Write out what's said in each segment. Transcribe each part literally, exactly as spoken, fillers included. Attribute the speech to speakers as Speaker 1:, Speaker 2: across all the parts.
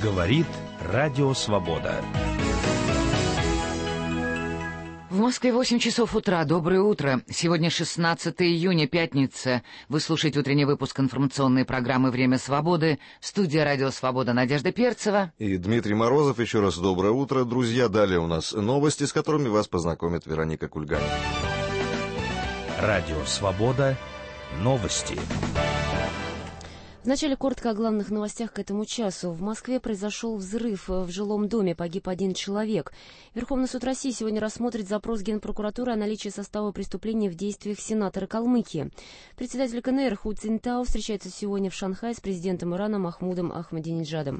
Speaker 1: Говорит Радио Свобода.
Speaker 2: В Москве восемь часов утра. Доброе утро. Сегодня шестнадцатое июня, пятница. Вы слушаете утренний выпуск информационной программы «Время свободы». Студия «Радио Свобода» Надежда Перцева.
Speaker 3: И Дмитрий Морозов. Еще раз доброе утро, друзья. Далее у нас новости, с которыми вас познакомит Вероника Кульгань.
Speaker 1: Радио Свобода. Новости.
Speaker 4: Вначале коротко о главных новостях к этому часу. В Москве произошел взрыв в жилом доме, погиб один человек. Верховный суд России сегодня рассмотрит запрос Генпрокуратуры о наличии состава преступления в действиях сенатора Калмыкии. Председатель КНР Ху Цзиньтао встречается сегодня в Шанхае с президентом Ирана Махмудом Ахмадинеджадом.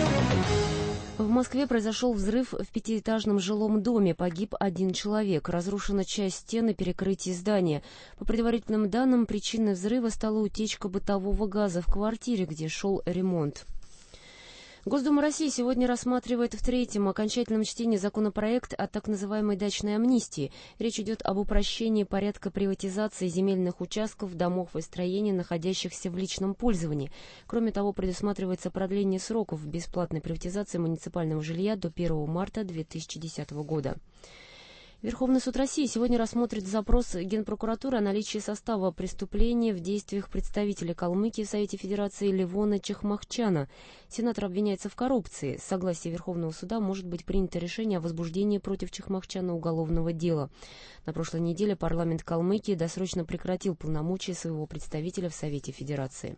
Speaker 4: В Москве произошел взрыв в пятиэтажном жилом доме. Погиб один человек. Разрушена часть стены перекрытия здания. По предварительным данным, причиной взрыва стала утечка бытового газа в квартире, где шел ремонт. Госдума России сегодня рассматривает в третьем окончательном чтении законопроект о так называемой дачной амнистии. Речь идет об упрощении порядка приватизации земельных участков, домов и строений, находящихся в личном пользовании. Кроме того, предусматривается продление сроков бесплатной приватизации муниципального жилья до первого марта две тысячи десятого года. Верховный суд России сегодня рассмотрит запрос Генпрокуратуры о наличии состава преступления в действиях представителя Калмыкии в Совете Федерации Левона Чахмахчана. Сенатор обвиняется в коррупции. С согласия Верховного суда может быть принято решение о возбуждении против Чахмахчана уголовного дела. На прошлой неделе парламент Калмыкии досрочно прекратил полномочия своего представителя в Совете Федерации.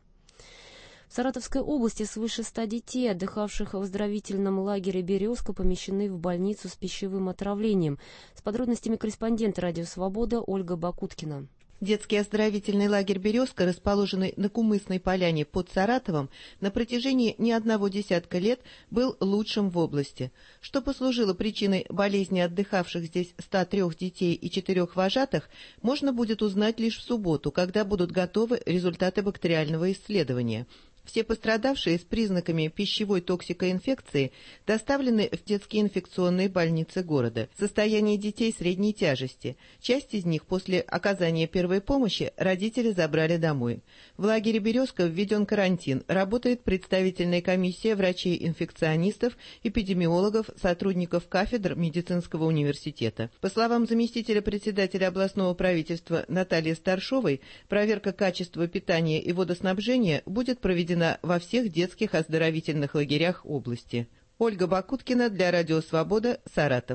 Speaker 4: В Саратовской области свыше ста детей, отдыхавших в оздоровительном лагере «Березка», помещены в больницу с пищевым отравлением. С подробностями корреспондент «Радио Свобода» Ольга Бакуткина.
Speaker 5: Детский оздоровительный лагерь «Березка», расположенный на Кумысной поляне под Саратовом, на протяжении не одного десятка лет был лучшим в области, что послужило причиной болезни отдыхавших здесь ста трёх детей и четырёх вожатых, можно будет узнать лишь в субботу, когда будут готовы результаты бактериального исследования. Все пострадавшие с признаками пищевой токсикоинфекции доставлены в детские инфекционные больницы города. Состояние детей средней тяжести. Часть из них после оказания первой помощи родители забрали домой. В лагере «Березка» введен карантин. Работает представительная комиссия врачей-инфекционистов, эпидемиологов, сотрудников кафедр медицинского университета. По словам заместителя председателя областного правительства Натальи Старшовой, проверка качества питания и водоснабжения будет проведена во всех детских оздоровительных лагерях области. Ольга Бакуткина для Радио Свобода, Саратов.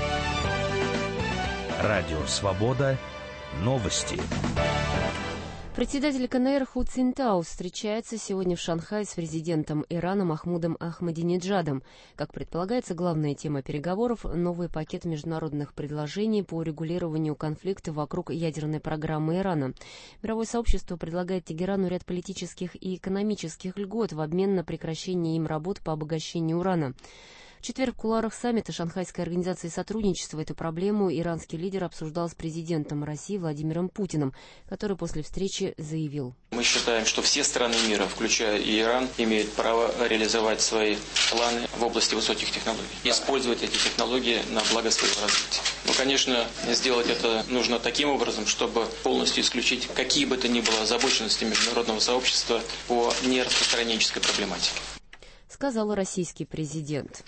Speaker 1: Радио Свобода. Новости.
Speaker 4: Председатель КНР Ху Цзиньтао встречается сегодня в Шанхае с президентом Ирана Махмудом Ахмадинеджадом. Как предполагается, главная тема переговоров – новый пакет международных предложений по урегулированию конфликта вокруг ядерной программы Ирана. Мировое сообщество предлагает Тегерану ряд политических и экономических льгот в обмен на прекращение им работ по обогащению урана. В четверг в кулуарах саммита Шанхайской организации сотрудничества эту проблему иранский лидер обсуждал с президентом России Владимиром Путиным, который после встречи заявил:
Speaker 6: Мы считаем, что все страны мира, включая и Иран, имеют право реализовать свои планы в области высоких технологий, использовать эти технологии на благо своего развития. Но, конечно, сделать это нужно таким образом, чтобы полностью исключить какие бы то ни было озабоченности международного сообщества по нераспространенческой проблематике,
Speaker 4: сказал российский президент.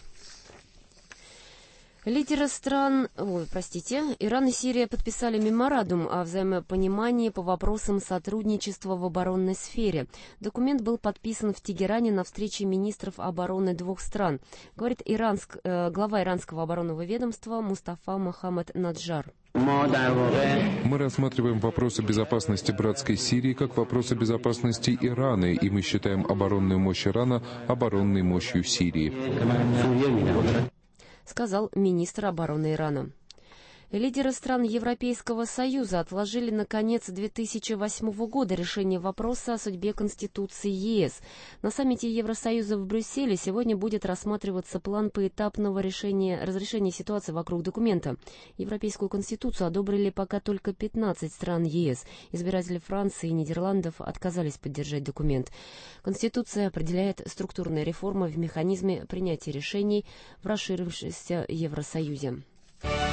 Speaker 4: Лидеры стран, ой, простите, Иран и Сирия подписали меморандум о взаимопонимании по вопросам сотрудничества в оборонной сфере. Документ был подписан в Тегеране на встрече министров обороны двух стран, говорит иранск, э, глава иранского оборонного ведомства Мустафа Мохаммед Наджар.
Speaker 7: Мы рассматриваем вопросы безопасности братской Сирии как вопросы безопасности Ирана, и мы считаем оборонную мощь Ирана оборонной мощью Сирии,
Speaker 4: сказал министр обороны Ирана. Лидеры стран Европейского Союза отложили на конец две тысячи восьмого года решение вопроса о судьбе Конституции ЕС. На саммите Евросоюза в Брюсселе сегодня будет рассматриваться план поэтапного решения, разрешения ситуации вокруг документа. Европейскую Конституцию одобрили пока только пятнадцать стран ЕС. Избиратели Франции и Нидерландов отказались поддержать документ. Конституция определяет структурные реформы в механизме принятия решений в расширившемся Евросоюзе.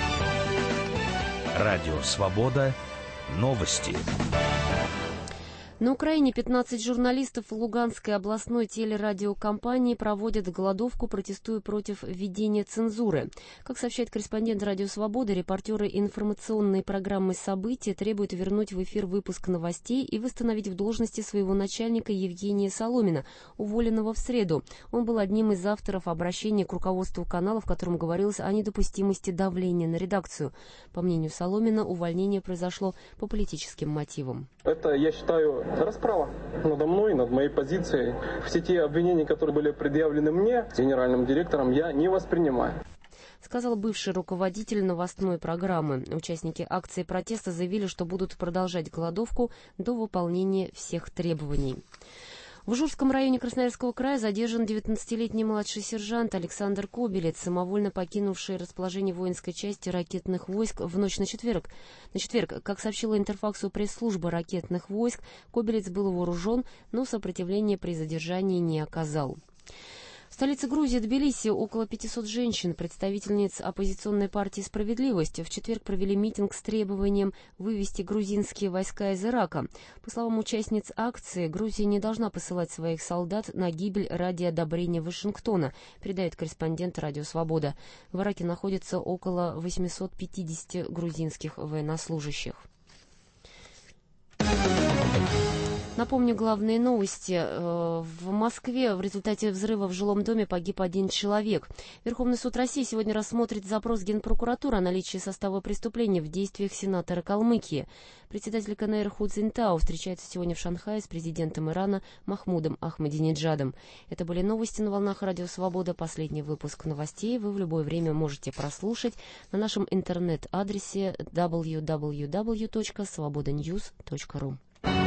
Speaker 1: Радио Свобода. Новости.
Speaker 4: На Украине пятнадцать журналистов Луганской областной телерадиокомпании проводят голодовку, протестуя против введения цензуры. Как сообщает корреспондент «Радио Свобода», репортеры информационной программы «События» требуют вернуть в эфир выпуск новостей и восстановить в должности своего начальника Евгения Соломина, уволенного в среду. Он был одним из авторов обращения к руководству канала, в котором говорилось о недопустимости давления на редакцию. По мнению Соломина, увольнение произошло по политическим мотивам.
Speaker 8: Это, я считаю, расправа надо мной, над моей позицией. Все те обвинения, которые были предъявлены мне, генеральным директором, я не воспринимаю.
Speaker 4: Сказал бывший руководитель новостной программы. Участники акции протеста заявили, что будут продолжать голодовку до выполнения всех требований. В Ужурском районе Красноярского края задержан девятнадцатилетний младший сержант Александр Кобелец, самовольно покинувший расположение воинской части ракетных войск в ночь на четверг. На четверг, как сообщила Интерфаксу пресс-служба ракетных войск, Кобелец был вооружен, но сопротивления при задержании не оказал. В столице Грузии Тбилиси около пятисот женщин, представительниц оппозиционной партии «Справедливость», в четверг провели митинг с требованием вывести грузинские войска из Ирака. По словам участниц акции, Грузия не должна посылать своих солдат на гибель ради одобрения Вашингтона, передает корреспондент «Радио Свобода». В Ираке находится около восьмисот пятидесяти грузинских военнослужащих. Напомню главные новости. В Москве в результате взрыва в жилом доме погиб один человек. Верховный суд России сегодня рассмотрит запрос Генпрокуратуры о наличии состава преступления в действиях сенатора Калмыкии. Председатель КНР Ху Цзиньтао встречается сегодня в Шанхае с президентом Ирана Махмудом Ахмадинеджадом. Это были новости на волнах Радио Свобода. Последний выпуск новостей вы в любое время можете прослушать на нашем интернет-адресе дабл ю дабл ю дабл ю точка свобода ньюс точка ру.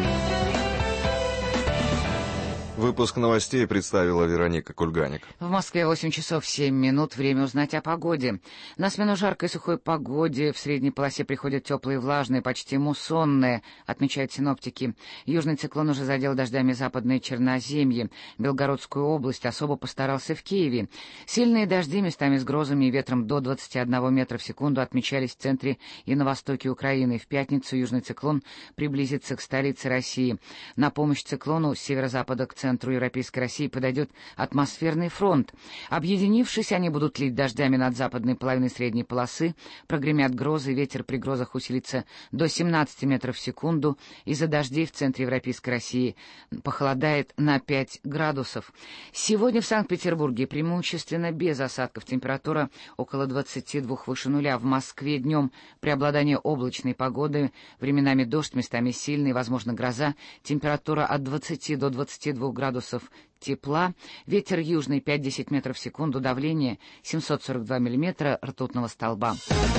Speaker 3: Выпуск новостей представила Вероника Кульганик.
Speaker 2: В Москве восемь часов семь минут. Время узнать о погоде. На смену жаркой и сухой погоде в средней полосе приходят теплые и влажные, почти муссонные, отмечают синоптики. Южный циклон уже задел дождями западное Черноземье. Белгородскую область особо постарался в Киеве. Сильные дожди, местами с грозами и ветром до двадцати одного метра в секунду, отмечались в центре и на востоке Украины. В пятницу южный циклон приблизится к столице России. На помощь циклону с северо-запада к центру центру Европейской России подойдет атмосферный фронт. Объединившись, они будут лить дождями над западной половиной средней полосы, прогремят грозы, ветер при грозах усилится до семнадцати метров в секунду. Из-за дождей в центре Европейской России похолодает на пять градусов. Сегодня в Санкт-Петербурге преимущественно без осадков, температура около двадцати двух выше нуля. В Москве днем преобладание облачной погоды, временами дождь, местами сильный, возможно гроза, температура от двадцати до двадцати двух градусов тепла, ветер южный пять-десять метров в секунду, давление семьсот сорок два миллиметра ртутного столба.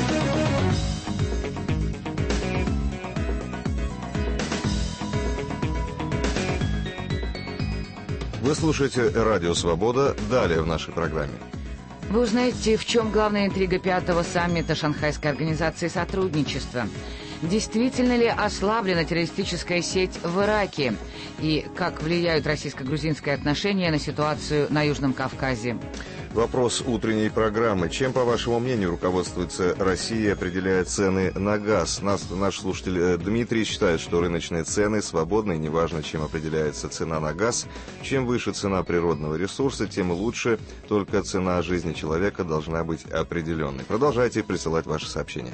Speaker 3: Вы слушаете «Радио Свобода». Далее в нашей программе.
Speaker 2: Вы узнаете, в чем главная интрига пятого саммита Шанхайской организации сотрудничества. Действительно ли ослаблена террористическая сеть в Ираке? И как влияют российско-грузинские отношения на ситуацию на Южном Кавказе?
Speaker 3: Вопрос утренней программы. Чем, по вашему мнению, руководствуется Россия, определяя цены на газ? Нас, наш слушатель Дмитрий считает, что рыночные цены свободны, неважно, чем определяется цена на газ. Чем выше цена природного ресурса, тем лучше, только цена жизни человека должна быть определенной. Продолжайте присылать ваши сообщения.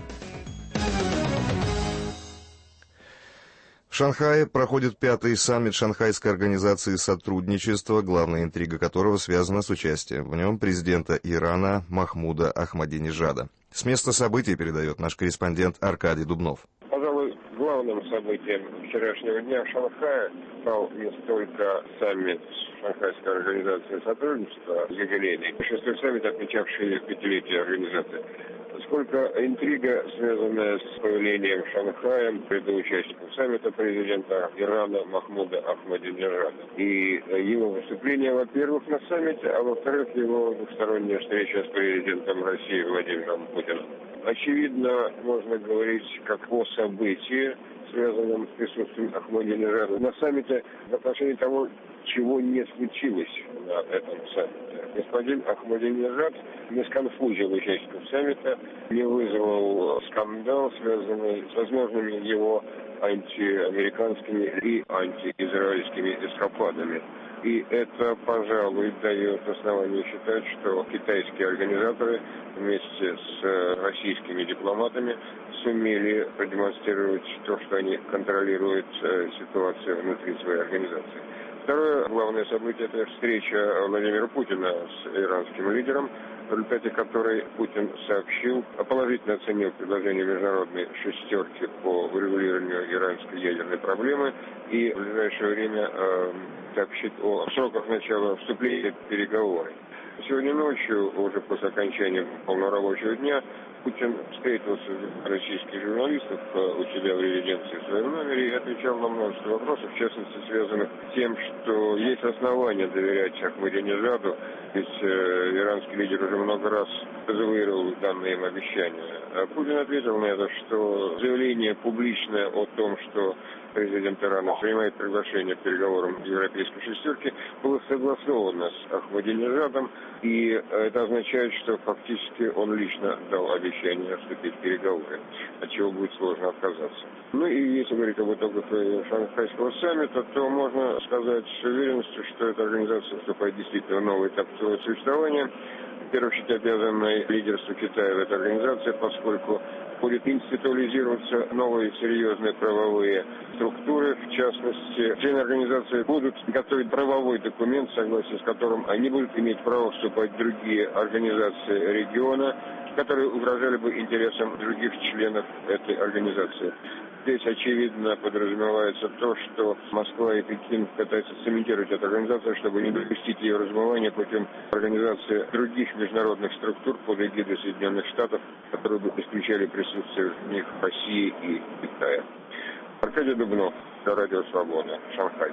Speaker 3: В Шанхае проходит пятый саммит Шанхайской организации сотрудничества, главная интрига которого связана с участием в нем президента Ирана Махмуда Ахмадинеджада. С места событий передает наш корреспондент Аркадий Дубнов.
Speaker 9: Пожалуй, главным событием вчерашнего дня в Шанхае стал не столько саммит Шанхайской организации сотрудничества, юбилейный, шестой саммит, отмечавший пятилетие организации, сколько интрига, связанная с появлением в Шанхае среди участников саммита президента Ирана Махмуда Ахмадинеджада. И его выступление, во-первых, на саммите, а во-вторых, его двухсторонняя встреча с президентом России Владимиром Путиным. Очевидно, можно говорить как о событии, связанном с присутствием Ахмадинежада на саммите в отношении того, чего не случилось на этом саммите. Господин Ахмадинежад не сконфузил участников саммита, не вызвал скандал, связанный с возможными его антиамериканскими и антиизраильскими эскападами. И это, пожалуй, дает основание считать, что китайские организаторы вместе с российскими дипломатами сумели продемонстрировать то, что они контролируют ситуацию внутри своей организации. Второе главное событие – это встреча Владимира Путина с иранским лидером, в результате которой Путин сообщил, положительно оценил предложение международной шестерки по урегулированию иранской ядерной проблемы и в ближайшее время э, сообщит о сроках начала вступления в переговоры. Сегодня ночью, уже после окончания полного рабочего дня, Путин встретился с российских журналистов у себя в резиденции в своем номере и отвечал на множество вопросов, в частности, связанных с тем, что есть основания доверять Ахмадинежаду, ведь э, иранский лидер уже много раз дезавуировал данные им обещания. А Путин ответил на это, что заявление публичное о том, что президент Ирана принимает приглашение к переговорам европейской шестерки, было согласовано с Ахмадинежадом, и это означает, что фактически он лично дал обещание вступить в переговоры, от чего будет сложно отказаться. Ну и если говорить об итогах Шанхайского саммита, то можно сказать с уверенностью, что эта организация вступает действительно в новый этап своего существования. В первую очередь обязанной лидерству Китая в этой организации, поскольку будет институализироваться новые серьезные правовые структуры. В частности, члены организации будут готовить правовой документ, согласно с которым они будут иметь право вступать в другие организации региона, которые угрожали бы интересам других членов этой организации. Здесь, очевидно, подразумевается то, что Москва и Пекин пытаются цементировать эту организацию, чтобы не допустить ее размывания путем организации других международных структур под эгидой Соединенных Штатов, которые бы исключали присутствие в них России и Китая. Аркадий Дубнов, Радио Свобода, Шанхай.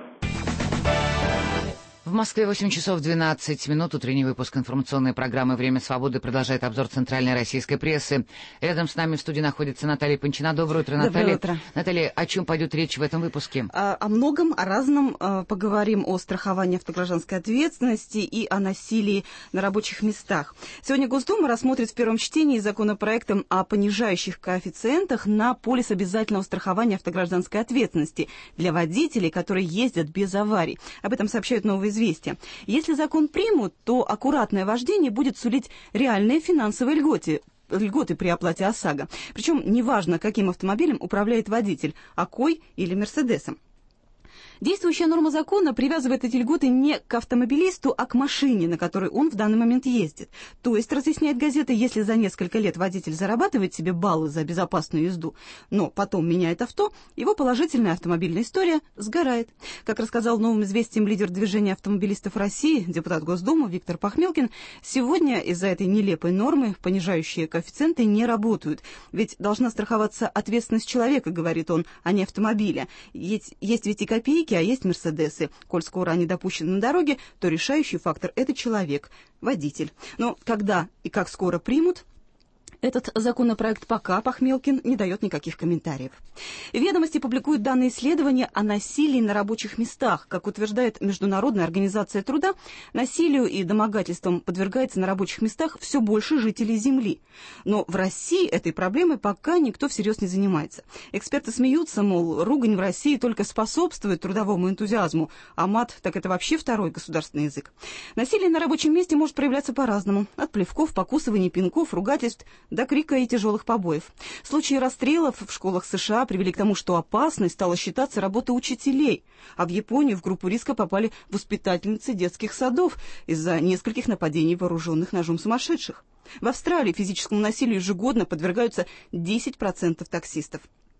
Speaker 2: В Москве восемь часов двенадцать минут. Утренний выпуск информационной программы «Время свободы» продолжает обзор центральной российской прессы. Рядом с нами в студии находится Наталья Панчина. Доброе утро, Наталья.
Speaker 10: Доброе утро.
Speaker 2: Наталья, о чем пойдет речь в этом выпуске?
Speaker 10: О, о многом, о разном. Поговорим о страховании автогражданской ответственности и о насилии на рабочих местах. Сегодня Госдума рассмотрит в первом чтении законопроект о понижающих коэффициентах на полис обязательного страхования автогражданской ответственности для водителей, которые ездят без аварий. Об этом сообщают «Новые известия». Если закон примут, то аккуратное вождение будет сулить реальные финансовые льготы, льготы при оплате ОСАГО. Причем неважно, каким автомобилем управляет водитель – Акой или Мерседесом. Действующая норма закона привязывает эти льготы не к автомобилисту, а к машине, на которой он в данный момент ездит. То есть, разъясняет газета, если за несколько лет водитель зарабатывает себе баллы за безопасную езду, но потом меняет авто, его положительная автомобильная история сгорает. Как рассказал «Новым известиям» лидер движения автомобилистов России, депутат Госдумы Виктор Пахмелкин, сегодня из-за этой нелепой нормы понижающие коэффициенты не работают. Ведь должна страховаться ответственность человека, говорит он, а не автомобиля. Есть, есть ведь и копейки, а есть Мерседесы. Коль скоро они допущены на дороге, то решающий фактор – это человек, водитель. Но когда и как скоро примут этот законопроект, пока Пахмелкин не дает никаких комментариев. «Ведомости» публикуют данные исследования о насилии на рабочих местах. Как утверждает Международная организация труда, насилию и домогательствам подвергается на рабочих местах все больше жителей Земли. Но в России этой проблемой пока никто всерьез не занимается. Эксперты смеются, мол, ругань в России только способствует трудовому энтузиазму, а мат так это вообще второй государственный язык. Насилие на рабочем месте может проявляться по-разному. От плевков, покусываний, пинков, ругательств до крика и тяжелых побоев. Случаи расстрелов в школах США привели к тому, что опасной стала считаться работа учителей, а в Японию в группу риска попали воспитательницы детских садов из-за нескольких нападений вооруженных ножом сумасшедших. В Австралии физическому насилию ежегодно подвергаются десять процентов таксистов.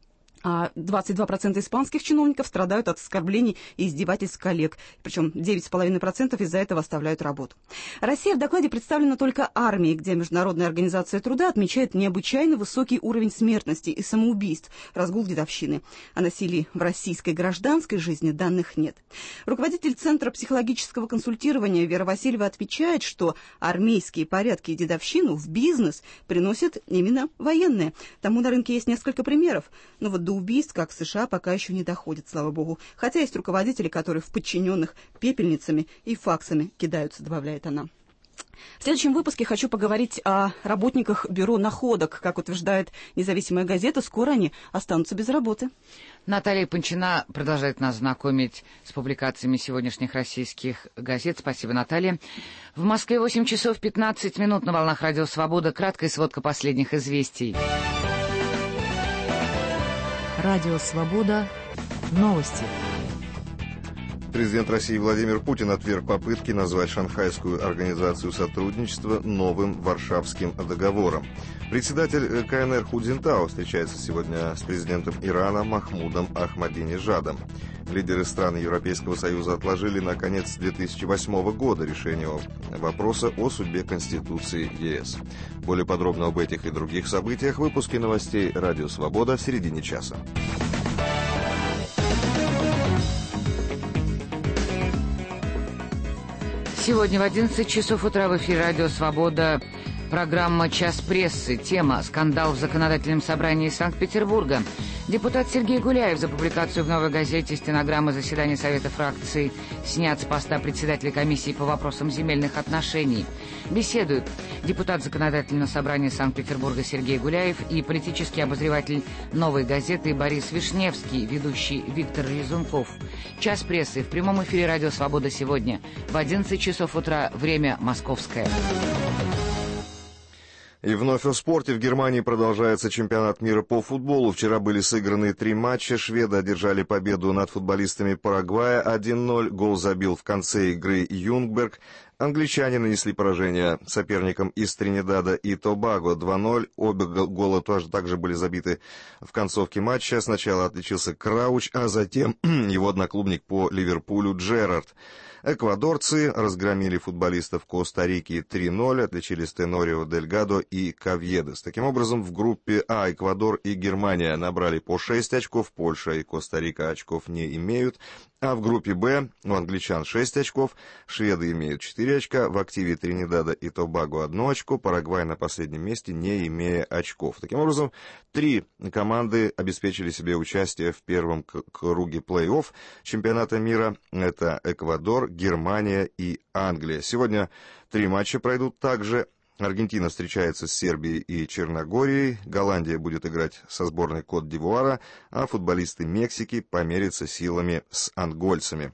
Speaker 10: А двадцать два процента испанских чиновников страдают от оскорблений и издевательств коллег. Причем девять целых пять десятых процента из-за этого оставляют работу. Россия в докладе представлена только армией, где Международная организация труда отмечает необычайно высокий уровень смертности и самоубийств, разгул дедовщины. О насилии в российской гражданской жизни данных нет. Руководитель Центра психологического консультирования Вера Васильева отмечает, что армейские порядки и дедовщину в бизнес приносят именно военные. Тому на рынке есть несколько примеров. Но вот до убийств, как в США, пока еще не доходит, слава богу. Хотя есть руководители, которые в подчиненных пепельницами и факсами кидаются, добавляет она. В следующем выпуске хочу поговорить о работниках бюро находок. Как утверждает независимая газета, скоро они останутся без работы.
Speaker 2: Наталья Панчина продолжает нас знакомить с публикациями сегодняшних российских газет. Спасибо, Наталья. В Москве восемь часов пятнадцать минут на волнах Радио Свобода. Краткая сводка последних известий.
Speaker 11: Радио Свобода. Новости.
Speaker 3: Президент России Владимир Путин отверг попытки назвать Шанхайскую организацию сотрудничества новым Варшавским договором. Председатель ка эн эр Ху Цзиньтао встречается сегодня с президентом Ирана Махмудом Ахмадинежадом. Лидеры стран Европейского Союза отложили на конец две тысячи восьмого года решение вопроса о судьбе Конституции е эс. Более подробно об этих и других событиях в выпуске новостей «Радио Свобода» в середине часа.
Speaker 2: Сегодня в одиннадцать часов утра в эфире «Радио Свобода» программа «Час прессы». Тема «Скандал в законодательном собрании Санкт-Петербурга». Депутат Сергей Гуляев за публикацию в «Новой газете» стенограммы заседания Совета фракций снят с поста председателя комиссии по вопросам земельных отношений. Беседуют депутат законодательного собрания Санкт-Петербурга Сергей Гуляев и политический обозреватель «Новой газеты» Борис Вишневский, ведущий Виктор Лизунков. «Час прессы» в прямом эфире «Радио Свобода» сегодня в одиннадцать часов утра, время московское.
Speaker 3: И вновь о спорте. В Германии продолжается чемпионат мира по футболу. Вчера были сыграны три матча. Шведы одержали победу над футболистами Парагвая один ноль. Гол забил в конце игры Юнгберг. Англичане нанесли поражение соперникам из Тринидада и Тобаго два ноль. Обе гола тоже также были забиты в концовке матча. Сначала отличился Крауч, а затем его одноклубник по Ливерпулю Джерард. Эквадорцы разгромили футболистов Коста-Рики три ноль, отличились Тенорио Дельгадо и Кавьедес. Таким образом, в группе А Эквадор и Германия набрали по шесть очков, Польша и Коста-Рика очков не имеют, а в группе Б у англичан шесть очков, шведы имеют четыре очка, в активе Тринидада и Тобаго одно очко, Парагвай на последнем месте, не имея очков. Таким образом, три команды обеспечили себе участие в первом круге плей-офф чемпионата мира. Это Эквадор, Германия и Англия. Сегодня три матча пройдут также. Аргентина встречается с Сербией и Черногорией, Голландия будет играть со сборной Кот-д'Ивуара, а футболисты Мексики померятся силами с ангольцами.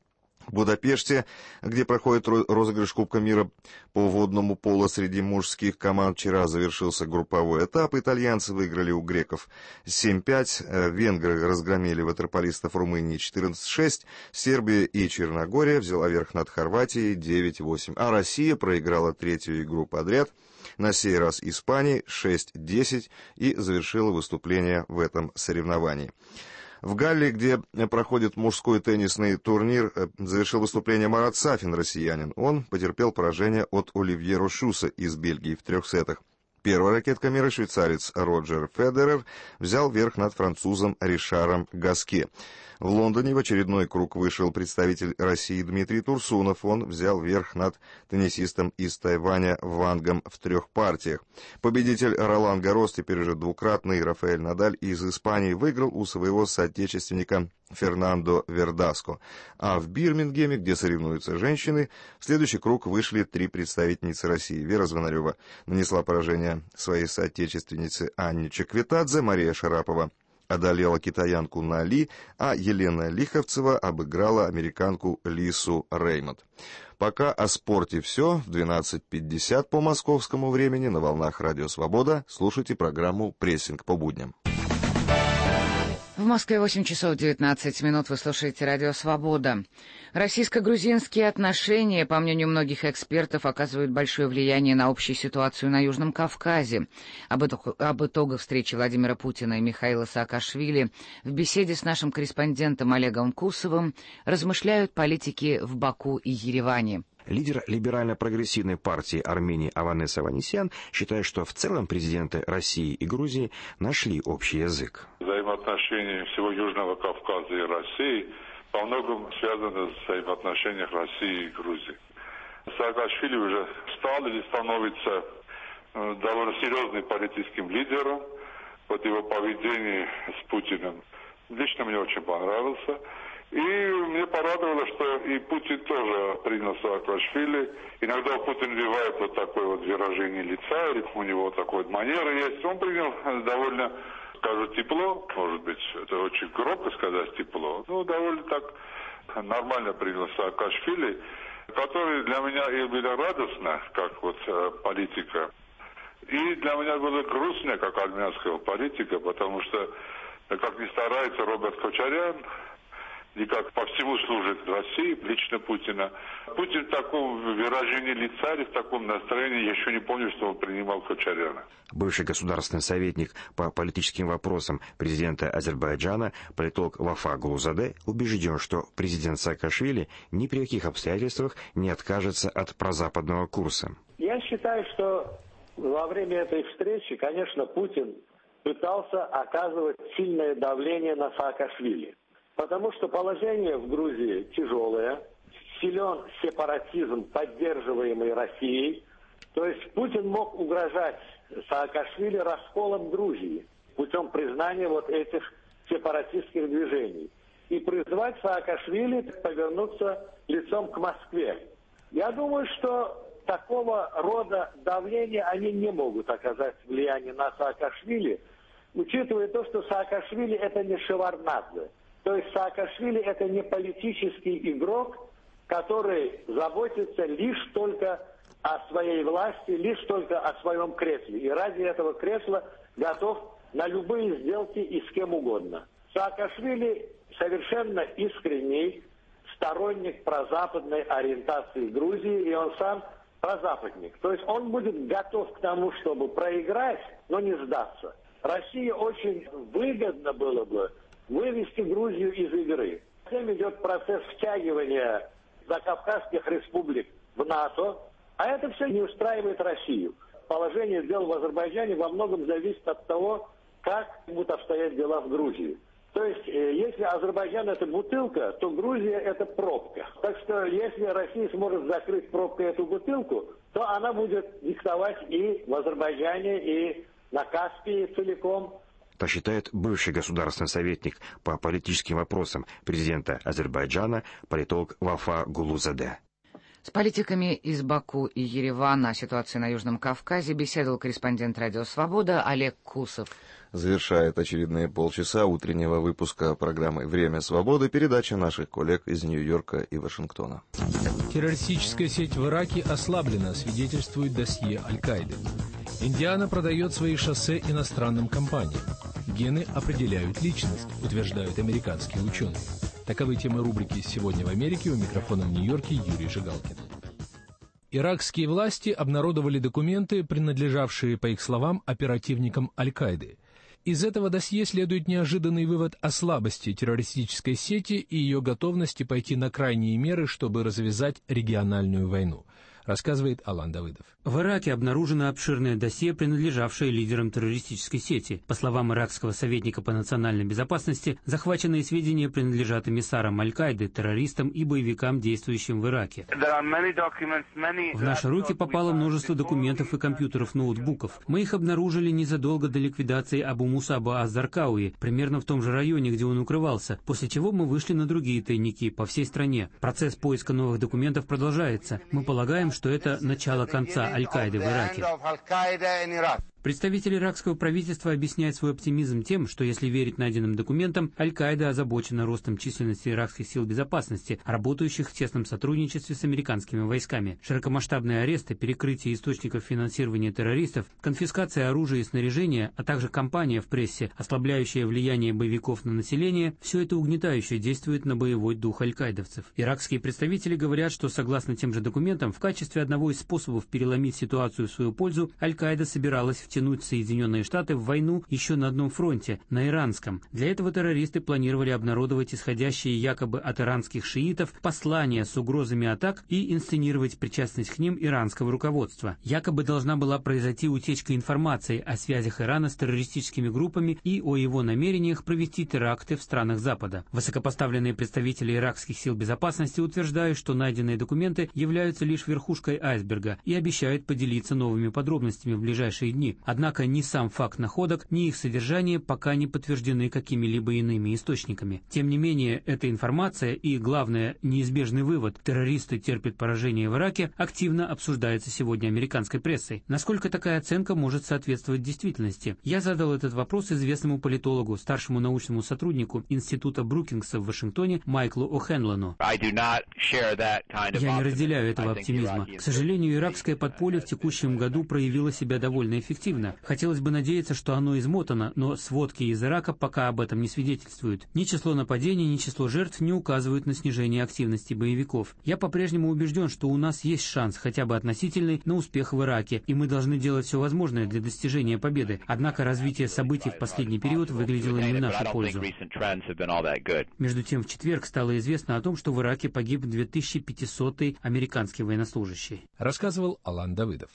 Speaker 3: В Будапеште, где проходит розыгрыш Кубка мира по водному поло среди мужских команд, вчера завершился групповой этап. Итальянцы выиграли у греков семь пять, венгры разгромили ватерполистов Румынии четырнадцать шесть, Сербия и Черногория взяла верх над Хорватией девять восемь, а Россия проиграла третью игру подряд, на сей раз Испании шесть десять, и завершила выступление в этом соревновании. В Галле, где проходит мужской теннисный турнир, завершил выступление Марат Сафин, россиянин. Он потерпел поражение от Оливье Рошуса из Бельгии в трех сетах. Первая ракетка мира, швейцарец Роджер Федерер, взял верх над французом Ришаром Гаске. В Лондоне в очередной круг вышел представитель России Дмитрий Турсунов. Он взял верх над теннисистом из Тайваня Вангом в трех партиях. Победитель Ролан Гаррос, теперь уже двукратный Рафаэль Надаль из Испании, выиграл у своего соотечественника Фернандо Вердаско. А в Бирмингеме, где соревнуются женщины, в следующий круг вышли три представительницы России. Вера Звонарева нанесла поражение своей соотечественнице Анне Чекветадзе, Мария Шарапова одолела китаянку Нали, а Елена Лиховцева обыграла американку Лису Реймонд. Пока о спорте все. В двенадцать пятьдесят по московскому времени на волнах Радио Свобода слушайте программу «Прессинг по будням».
Speaker 2: В Москве восемь часов девятнадцать минут. Вы слушаете «Радио Свобода». Российско-грузинские отношения, по мнению многих экспертов, оказывают большое влияние на общую ситуацию на Южном Кавказе. Об, итог, об итогах встречи Владимира Путина и Михаила Саакашвили в беседе с нашим корреспондентом Олегом Кусовым размышляют политики в Баку и Ереване.
Speaker 12: Лидер либерально-прогрессивной партии Армении Аванес Аванесян считает, что в целом президенты России и Грузии нашли общий язык.
Speaker 13: Взаимоотношения всего Южного Кавказа и России во многом связаны с взаимоотношениями России и Грузии. Саакашвили уже стал или становится довольно серьезным политическим лидером. вот его поведение с Путиным лично мне очень понравился. И мне порадовало, что и Путин тоже принял Саакашвили. Иногда Путин бывает вот такое вот выражение лица, или у него такой вот манера есть. Он принял довольно, скажу, тепло, может быть, это очень громко сказать тепло, но довольно так нормально принял Саакашвили, который для меня и было радостно, как вот политика, и для меня было грустно, как армянского политика, потому что, как ни старается Роберт Кочарян, и как по всему служит России, лично Путина. Путин в таком выражении лица или в таком настроении, я еще не помню, что он принимал Кочаряна.
Speaker 12: Бывший государственный советник по политическим вопросам президента Азербайджана, политолог Вафа Гулузаде, убежден, что президент Саакашвили ни при каких обстоятельствах не откажется от прозападного курса.
Speaker 14: Я считаю, что во время этой встречи, конечно, Путин пытался оказывать сильное давление на Саакашвили. Потому что положение в Грузии тяжелое, силен сепаратизм, поддерживаемый Россией. То есть Путин мог угрожать Саакашвили расколом Грузии путем признания вот этих сепаратистских движений. И призвать Саакашвили повернуться лицом к Москве. Я думаю, что такого рода давления они не могут оказать влияние на Саакашвили, учитывая то, что Саакашвили это не Шеварднадзе. То есть Саакашвили это не политический игрок, который заботится лишь только о своей власти, лишь только о своем кресле. И ради этого кресла готов на любые сделки и с кем угодно. Саакашвили совершенно искренний сторонник прозападной ориентации Грузии, и он сам прозападник. То есть он будет готов к тому, чтобы проиграть, но не сдаться. России очень выгодно было бы вывести Грузию из игры. Затем идет процесс втягивания закавказских республик в НАТО, а это все не устраивает Россию. Положение дел в Азербайджане во многом зависит от того, как будут обстоять дела в Грузии. То есть, если Азербайджан это бутылка, то Грузия это пробка. Так что, если Россия сможет закрыть пробкой эту бутылку, то она будет диктовать и в Азербайджане, и на Каспии целиком.
Speaker 12: Посчитает бывший государственный советник по политическим вопросам президента Азербайджана, политолог Вафа Гулузаде.
Speaker 2: С политиками из Баку и Еревана о ситуации на Южном Кавказе беседовал корреспондент «Радио Свобода» Олег Кусов.
Speaker 3: Завершает очередные полчаса утреннего выпуска программы «Время свободы» передача наших коллег из Нью-Йорка и Вашингтона.
Speaker 15: Террористическая сеть в Ираке ослаблена, свидетельствует досье Аль-Каиды. Индиана продает свои шоссе иностранным компаниям. Гены определяют личность, утверждают американские ученые. Таковы темы рубрики «Сегодня в Америке». У микрофона в Нью-Йорке Юрий Жигалкин. Иракские власти обнародовали документы, принадлежавшие, по их словам, оперативникам Аль-Каиды. Из этого досье следует неожиданный вывод о слабости террористической сети и ее готовности пойти на крайние меры, чтобы развязать региональную войну, рассказывает Алан Давыдов.
Speaker 16: В Ираке обнаружено обширное досье, принадлежавшее лидерам террористической сети. По словам иракского советника по национальной безопасности, захваченные сведения принадлежат эмиссарам Аль-Каиды, террористам и боевикам, действующим в Ираке. В наши руки попало множество документов и компьютеров, ноутбуков. Мы их обнаружили незадолго до ликвидации Абу Мусаба аз-Заркауи, примерно в том же районе, где он укрывался, после чего мы вышли на другие тайники по всей стране. Процесс поиска новых документов продолжается. Мы полагаем, что это начало конца Аль-Каиды в Ираке. Представитель иракского правительства объясняет свой оптимизм тем, что если верить найденным документам, Аль-Каида озабочена ростом численности иракских сил безопасности, работающих в тесном сотрудничестве с американскими войсками. Широкомасштабные аресты, перекрытие источников финансирования террористов, конфискация оружия и снаряжения, а также кампания в прессе, ослабляющая влияние боевиков на население, все это угнетающе действует на боевой дух аль-каидовцев. Иракские представители говорят, что согласно тем же документам, в качестве одного из способов переломить ситуацию в свою пользу, Аль-Каида собиралась втянуть Соединенные Штаты в войну еще на одном фронте, на иранском. Для этого террористы планировали обнародовать исходящие якобы от иранских шиитов послания с угрозами атак и инсценировать причастность к ним иранского руководства. Якобы должна была произойти утечка информации о связях Ирана с террористическими группами и о его намерениях провести теракты в странах Запада. Высокопоставленные представители иракских сил безопасности утверждают, что найденные документы являются лишь верхушкой айсберга и обещают поделиться новыми подробностями в ближайшие дни. Однако ни сам факт находок, ни их содержание пока не подтверждены какими-либо иными источниками. Тем не менее, эта информация и, главное, неизбежный вывод – террористы терпят поражение в Ираке – активно обсуждается сегодня американской прессой. Насколько такая оценка может соответствовать действительности? Я задал этот вопрос известному политологу, старшему научному сотруднику Института Брукингса в Вашингтоне Майклу О'Хенлону. Я не разделяю этого оптимизма. К сожалению, иракское подполье в текущем году проявило себя довольно эффективно. Хотелось бы надеяться, что оно измотано, но сводки из Ирака пока об этом не свидетельствуют. Ни число нападений, ни число жертв не указывают на снижение активности боевиков. Я по-прежнему убежден, что у нас есть шанс, хотя бы относительный, на успех в Ираке, и мы должны делать все возможное для достижения победы. Однако развитие событий в последний период выглядело не в нашу пользу. Между тем, в четверг стало известно о том, что в Ираке погиб две тысячи пятисотый американский военнослужащий.
Speaker 15: Рассказывал Алан Давыдов.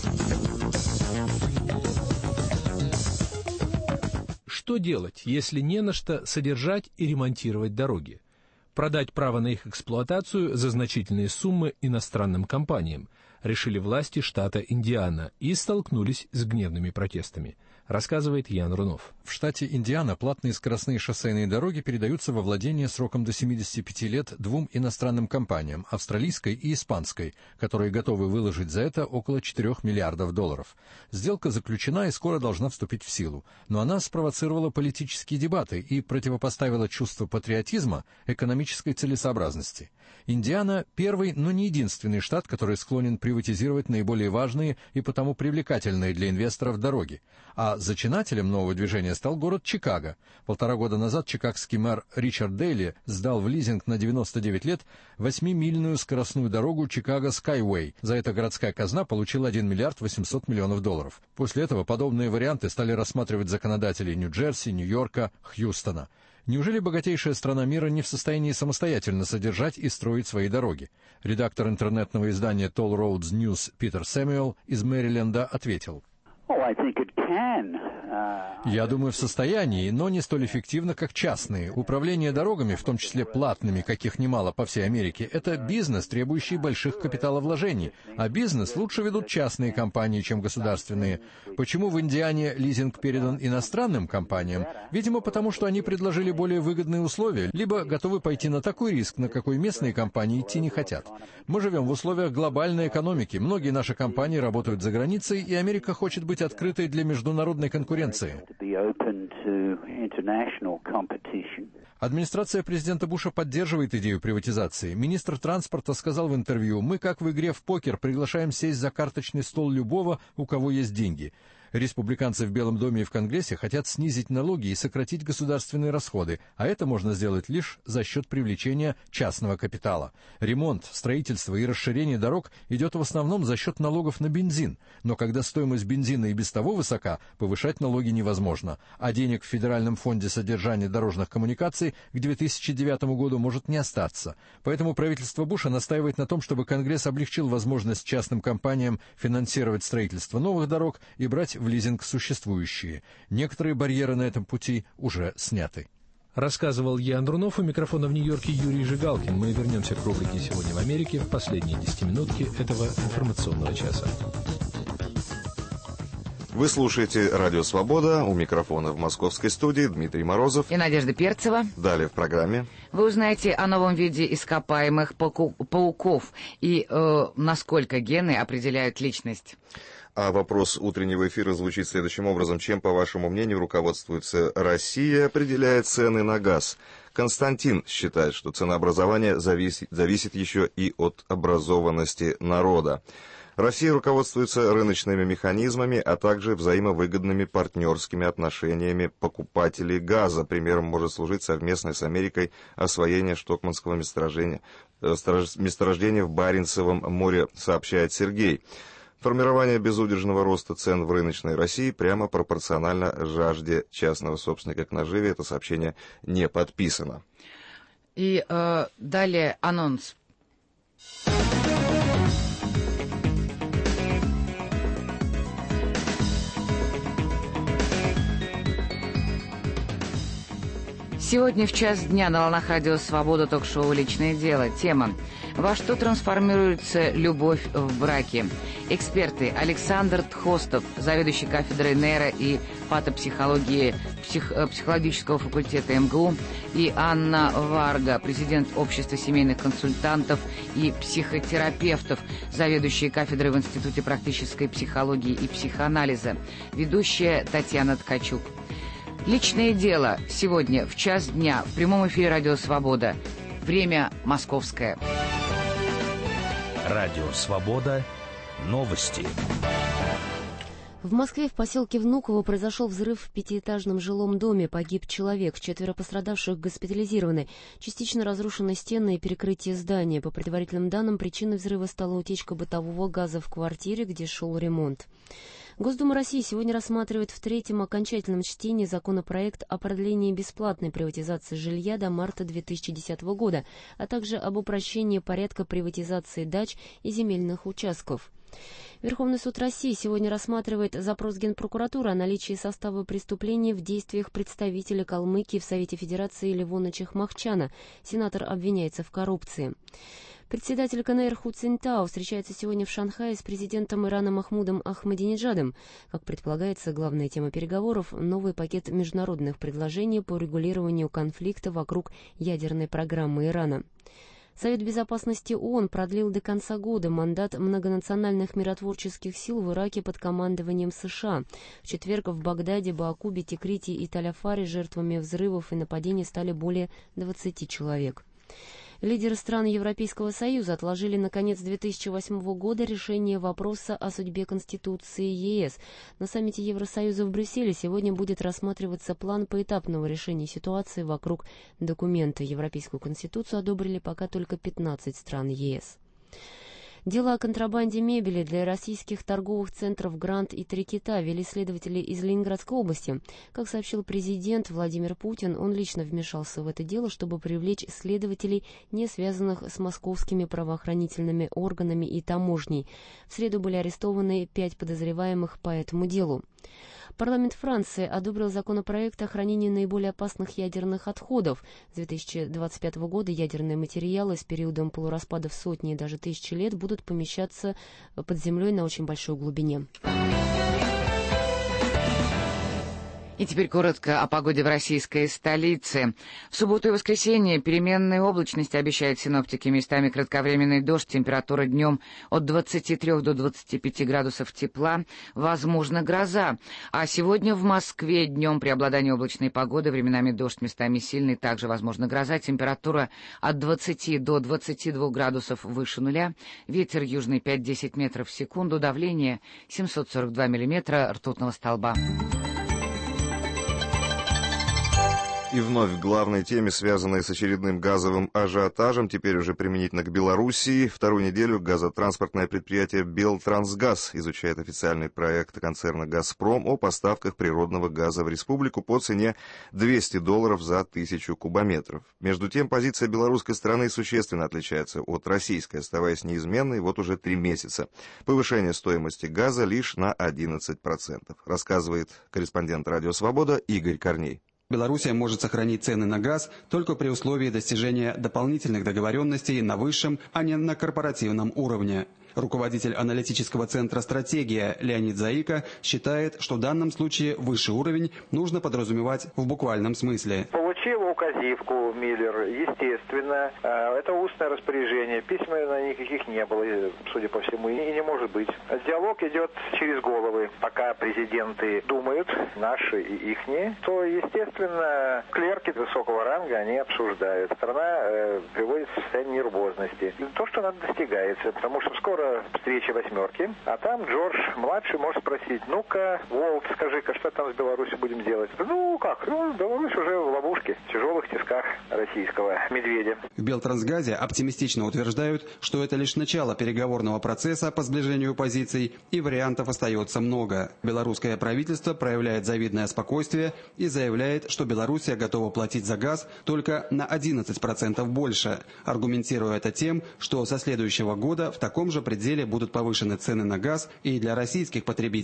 Speaker 15: Что делать, если не на что содержать и ремонтировать дороги? Продать право на их эксплуатацию за значительные суммы иностранным компаниям решили власти штата Индиана и столкнулись с гневными протестами, рассказывает Ян Рунов.
Speaker 17: В штате Индиана платные скоростные шоссейные дороги передаются во владение сроком до семидесяти пяти лет двум иностранным компаниям, австралийской и испанской, которые готовы выложить за это около четырёх миллиардов долларов. Сделка заключена и скоро должна вступить в силу, но она спровоцировала политические дебаты и противопоставила чувство патриотизма экономической целесообразности. Индиана – первый, но не единственный штат, который склонен приватизировать наиболее важные и потому привлекательные для инвесторов дороги. А зачинателем нового движения стал город Чикаго. Полтора года назад чикагский мэр Ричард Дейли сдал в лизинг на девяносто девять лет восьмимильную скоростную дорогу Чикаго Скайуэй. За это городская казна получила один миллиард восемьсот миллионов долларов. После этого подобные варианты стали рассматривать законодатели Нью-Джерси, Нью-Йорка, Хьюстона. Неужели богатейшая страна мира не в состоянии самостоятельно содержать и строить свои дороги? Редактор интернетного издания Toll Roads News Питер Сэмюэл из Мэриленда ответил: Я думаю, в состоянии, но не столь эффективно, как частные. Управление дорогами, в том числе платными, каких немало по всей Америке, это бизнес, требующий больших капиталовложений. А бизнес лучше ведут частные компании, чем государственные. Почему в Индиане лизинг передан иностранным компаниям? Видимо, потому что они предложили более выгодные условия, либо готовы пойти на такой риск, на какой местные компании идти не хотят. Мы живем в условиях глобальной экономики. Многие наши компании работают за границей, и Америка хочет быть открытой для международной конкуренции. Администрация президента Буша поддерживает идею приватизации. Министр транспорта сказал в интервью: «Мы, как в игре в покер, приглашаем сесть за карточный стол любого, у кого есть деньги». Республиканцы в Белом доме и в Конгрессе хотят снизить налоги и сократить государственные расходы, а это можно сделать лишь за счет привлечения частного капитала. Ремонт, строительство и расширение дорог идет в основном за счет налогов на бензин, но когда стоимость бензина и без того высока, повышать налоги невозможно, а денег в Федеральном фонде содержания дорожных коммуникаций к две тысячи девятому году может не остаться. Поэтому правительство Буша настаивает на том, чтобы Конгресс облегчил возможность частным компаниям финансировать строительство новых дорог и брать в лизинг существующие. Некоторые барьеры на этом пути уже сняты.
Speaker 15: Рассказывал Ян Рунов. У микрофона в Нью-Йорке Юрий Жигалкин. Мы вернемся к рубрике «Сегодня в Америке» в последние десятиминутки этого информационного часа.
Speaker 3: Вы слушаете «Радио Свобода». У микрофона в московской студии Дмитрий Морозов
Speaker 2: и Надежда Перцева.
Speaker 3: Далее в программе
Speaker 2: вы узнаете о новом виде ископаемых пауков и э, насколько гены определяют личность.
Speaker 3: А вопрос утреннего эфира звучит следующим образом. Чем, по вашему мнению, руководствуется Россия, определяя цены на газ? Константин считает, что ценообразование зависит, зависит еще и от образованности народа. Россия руководствуется рыночными механизмами, а также взаимовыгодными партнерскими отношениями покупателей газа. Примером может служить совместное с Америкой освоение штокманского месторождения, месторождения в Баренцевом море, сообщает Сергей. Формирование безудержного роста цен в рыночной России прямо пропорционально жажде частного собственника к наживе. Это сообщение не подписано.
Speaker 2: И э, далее анонс. Сегодня в час дня на волнах радио «Свобода» ток-шоу «Личное дело». Тема «Во что трансформируется любовь в браке?». Эксперты Александр Тхостов, заведующий кафедрой нейро- и патопсихологии псих... психологического факультета эм гэ у, и Анна Варга, президент Общества семейных консультантов и психотерапевтов, заведующая кафедрой в Институте практической психологии и психоанализа, ведущая Татьяна Ткачук. «Личное дело» сегодня в час дня в прямом эфире «Радио Свобода». Время московское.
Speaker 1: Радио Свобода. Новости.
Speaker 4: В Москве в поселке Внуково произошел взрыв в пятиэтажном жилом доме. Погиб человек, четверо пострадавших госпитализированы. Частично разрушены стены и перекрытие здания. По предварительным данным, причиной взрыва стала утечка бытового газа в квартире, где шел ремонт. Госдума России сегодня рассматривает в третьем окончательном чтении законопроект о продлении бесплатной приватизации жилья до марта две тысячи десятого года, а также об упрощении порядка приватизации дач и земельных участков. Верховный суд России сегодня рассматривает запрос Генпрокуратуры о наличии состава преступления в действиях представителя Калмыкии в Совете Федерации Левона Чехмахчана. Сенатор обвиняется в коррупции. Председатель ка эн эр Ху Цинтао встречается сегодня в Шанхае с президентом Ирана Махмудом Ахмадинеджадом. Как предполагается, главная тема переговоров – новый пакет международных предложений по регулированию конфликта вокруг ядерной программы Ирана. Совет безопасности ООН продлил до конца года мандат многонациональных миротворческих сил в Ираке под командованием США. В четверг в Багдаде, Баакубе, Тикрите и Таль-Афаре жертвами взрывов и нападений стали более двадцати человек. Лидеры стран Европейского Союза отложили на конец две тысячи восьмого года решение вопроса о судьбе Конституции е эс. На саммите Евросоюза в Брюсселе сегодня будет рассматриваться план поэтапного решения ситуации вокруг документа. Европейскую Конституцию одобрили пока только пятнадцать стран е эс. Дело о контрабанде мебели для российских торговых центров «Грант» и «Три кита» вели следователи из Ленинградской области. Как сообщил президент Владимир Путин, он лично вмешался в это дело, чтобы привлечь следователей, не связанных с московскими правоохранительными органами и таможней. В среду были арестованы пять подозреваемых по этому делу. Парламент Франции одобрил законопроект о хранении наиболее опасных ядерных отходов. С две тысячи двадцать пятого года ядерные материалы с периодом полураспада в сотни и даже тысячи лет будут помещаться под землей на очень большой глубине.
Speaker 2: И теперь коротко о погоде в российской столице. В субботу и воскресенье переменная облачность обещают синоптики. Местами кратковременный дождь, температура днем от двадцати трёх до двадцати пяти градусов тепла, возможно гроза. А сегодня в Москве днем преобладание облачной погоды, временами дождь, местами сильный, также возможно гроза. Температура от двадцати до двадцати двух градусов выше нуля. Ветер южный пять-десять метров в секунду, давление семьсот сорок два миллиметра ртутного столба.
Speaker 3: И вновь к главной теме, связанной с очередным газовым ажиотажем, теперь уже применительно к Белоруссии. Вторую неделю газотранспортное предприятие «Белтрансгаз» изучает официальный проект концерна «Газпром» о поставках природного газа в республику по цене двести долларов за тысячу кубометров. Между тем, позиция белорусской стороны существенно отличается от российской, оставаясь неизменной вот уже три месяца. Повышение стоимости газа лишь на одиннадцать процентов, рассказывает корреспондент «Радио Свобода» Игорь Корней.
Speaker 18: Белоруссия может сохранить цены на газ только при условии достижения дополнительных договоренностей на высшем, а не на корпоративном уровне. Руководитель аналитического центра «Стратегия» Леонид Заика считает, что в данном случае высший уровень нужно подразумевать в буквальном смысле.
Speaker 19: Получил указивку Миллер, естественно, это устное распоряжение, письма никаких не было, судя по всему, и не может быть. Диалог идет через головы. Пока президенты думают, наши и ихние, то, естественно, клерки высокого ранга, они обсуждают. Страна э, приводит в состояние нервозности. И то, что надо, достигается, потому что скоро встреча восьмерки, а там Джордж младший может спросить: ну-ка, Волт, скажи-ка, что там с Беларусью будем делать? Ну как, ну, Беларусь уже в ловушке, в тяжелых тисках российского медведя.
Speaker 18: В Белтрансгазе оптимистично утверждают, что это лишь начало переговорного процесса по сближению позиций, и вариантов остается много. Белорусское правительство проявляет завидное спокойствие и заявляет, что Белоруссия готова платить за газ только на одиннадцать процентов больше, аргументируя это тем, что со следующего года в таком же пределе будут повышены цены на газ и для российских потребителей.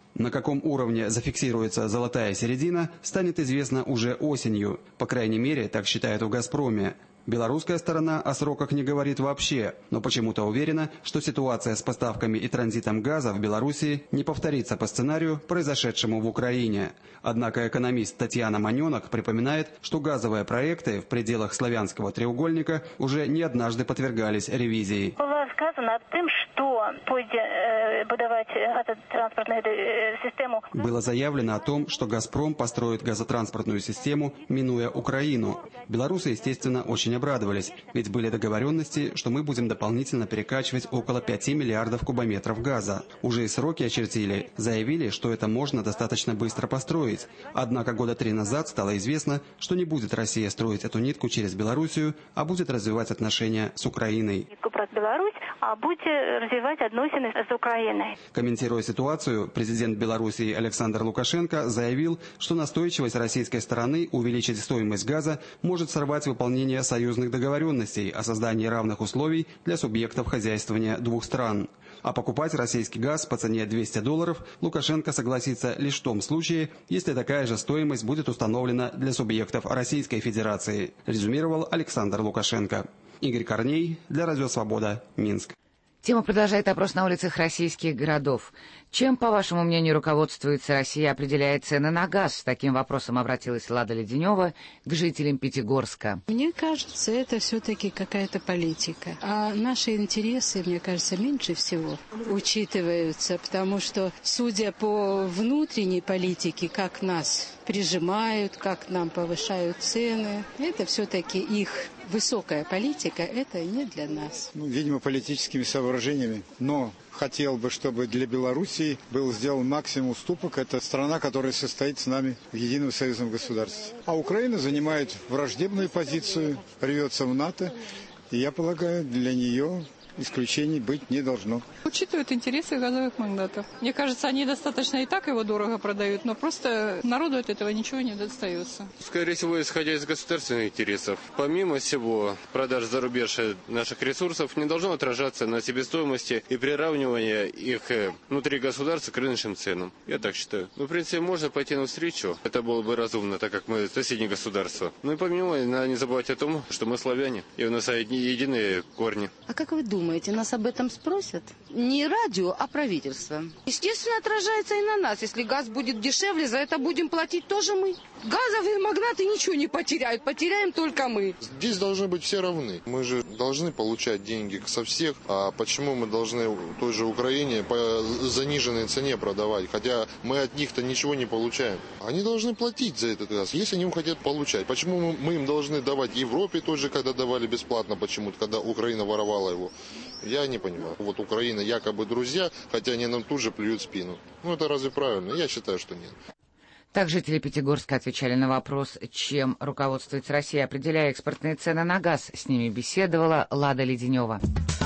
Speaker 18: На каком уровне зафиксируется золотая середина, станет известно уже осенью. По крайней мере, так считают в «Газпроме». Белорусская сторона о сроках не говорит вообще, но почему-то уверена, что ситуация с поставками и транзитом газа в Белоруссии не повторится по сценарию, произошедшему в Украине. Однако экономист Татьяна Маненок припоминает, что газовые проекты в пределах Славянского треугольника уже не однажды подвергались ревизии.
Speaker 20: Было сказано о том, что пойдет э, будовать газотранспортную э, систему.
Speaker 18: Было заявлено о том, что «Газпром» построит газотранспортную систему, минуя Украину. Белорусы, естественно, очень обрадовались, ведь были договоренности, что мы будем дополнительно перекачивать около пяти миллиардов кубометров газа. Уже и сроки очертили, заявили, что это можно достаточно быстро построить. Однако года три назад стало известно, что не будет Россия строить эту нитку через Белоруссию, а будет развивать отношения с Украиной.
Speaker 20: Беларусь, а будет развивать отношения с Украиной.
Speaker 18: Комментируя ситуацию, президент Белоруссии Александр Лукашенко заявил, что настойчивость российской стороны увеличить стоимость газа может сорвать выполнение союзных договоренностей о создании равных условий для субъектов хозяйствования двух стран. А покупать российский газ по цене двести долларов Лукашенко согласится лишь в том случае, если такая же стоимость будет установлена для субъектов Российской Федерации, резюмировал Александр Лукашенко. Игорь Корней для Радио Свобода, Минск.
Speaker 2: Тема продолжает опрос на улицах российских городов. Чем, по вашему мнению, руководствуется Россия, определяет цены на газ? С таким вопросом обратилась Лада Леденева к жителям Пятигорска.
Speaker 21: Мне кажется, это все-таки какая-то политика. А наши интересы, мне кажется, меньше всего учитываются, потому что, судя по внутренней политике, как нас прижимают, как нам повышают цены, это все-таки их высокая политика, это не для нас.
Speaker 22: Ну, видимо, политическими соображениями, но хотел бы, чтобы для Белоруссии был сделан максимум уступок. Это страна, которая состоит с нами в едином союзном государстве. А Украина занимает враждебную позицию, рвется в НАТО, и я полагаю, для нее исключений быть не должно.
Speaker 23: Учитывают интересы газовых магнатов. Мне кажется, они достаточно и так его дорого продают, но просто народу от этого ничего не достается.
Speaker 24: Скорее всего, исходя из государственных интересов. Помимо всего, продаж за рубеж наших ресурсов не должно отражаться на себестоимости и приравнивания их внутри государства к рыночным ценам. Я так считаю. Ну, в принципе, можно пойти навстречу. Это было бы разумно, так как мы соседние государства. Ну и помимо, надо не забывать о том, что мы славяне, и у нас единые корни.
Speaker 25: А как вы думаете? Думаете, нас об этом спросят? Не радио, а правительство. Естественно, отражается и на нас. Если газ будет дешевле, за это будем платить тоже мы. Газовые магнаты ничего не потеряют, потеряем только мы.
Speaker 26: Здесь должны быть все равны. Мы же должны получать деньги со всех. А почему мы должны той же Украине по заниженной цене продавать? Хотя мы от них-то ничего не получаем. Они должны платить за этот газ, если они хотят получать. Почему мы им должны давать Европе тоже, когда давали бесплатно почему-то, когда Украина воровала его? Я не понимаю. Вот Украина якобы друзья, хотя они нам тут же плюют в спину. Ну это разве правильно? Я считаю, что нет.
Speaker 2: Так жители Пятигорска отвечали на вопрос, чем руководствуется Россия, определяя экспортные цены на газ. С ними беседовала Лада Леденева.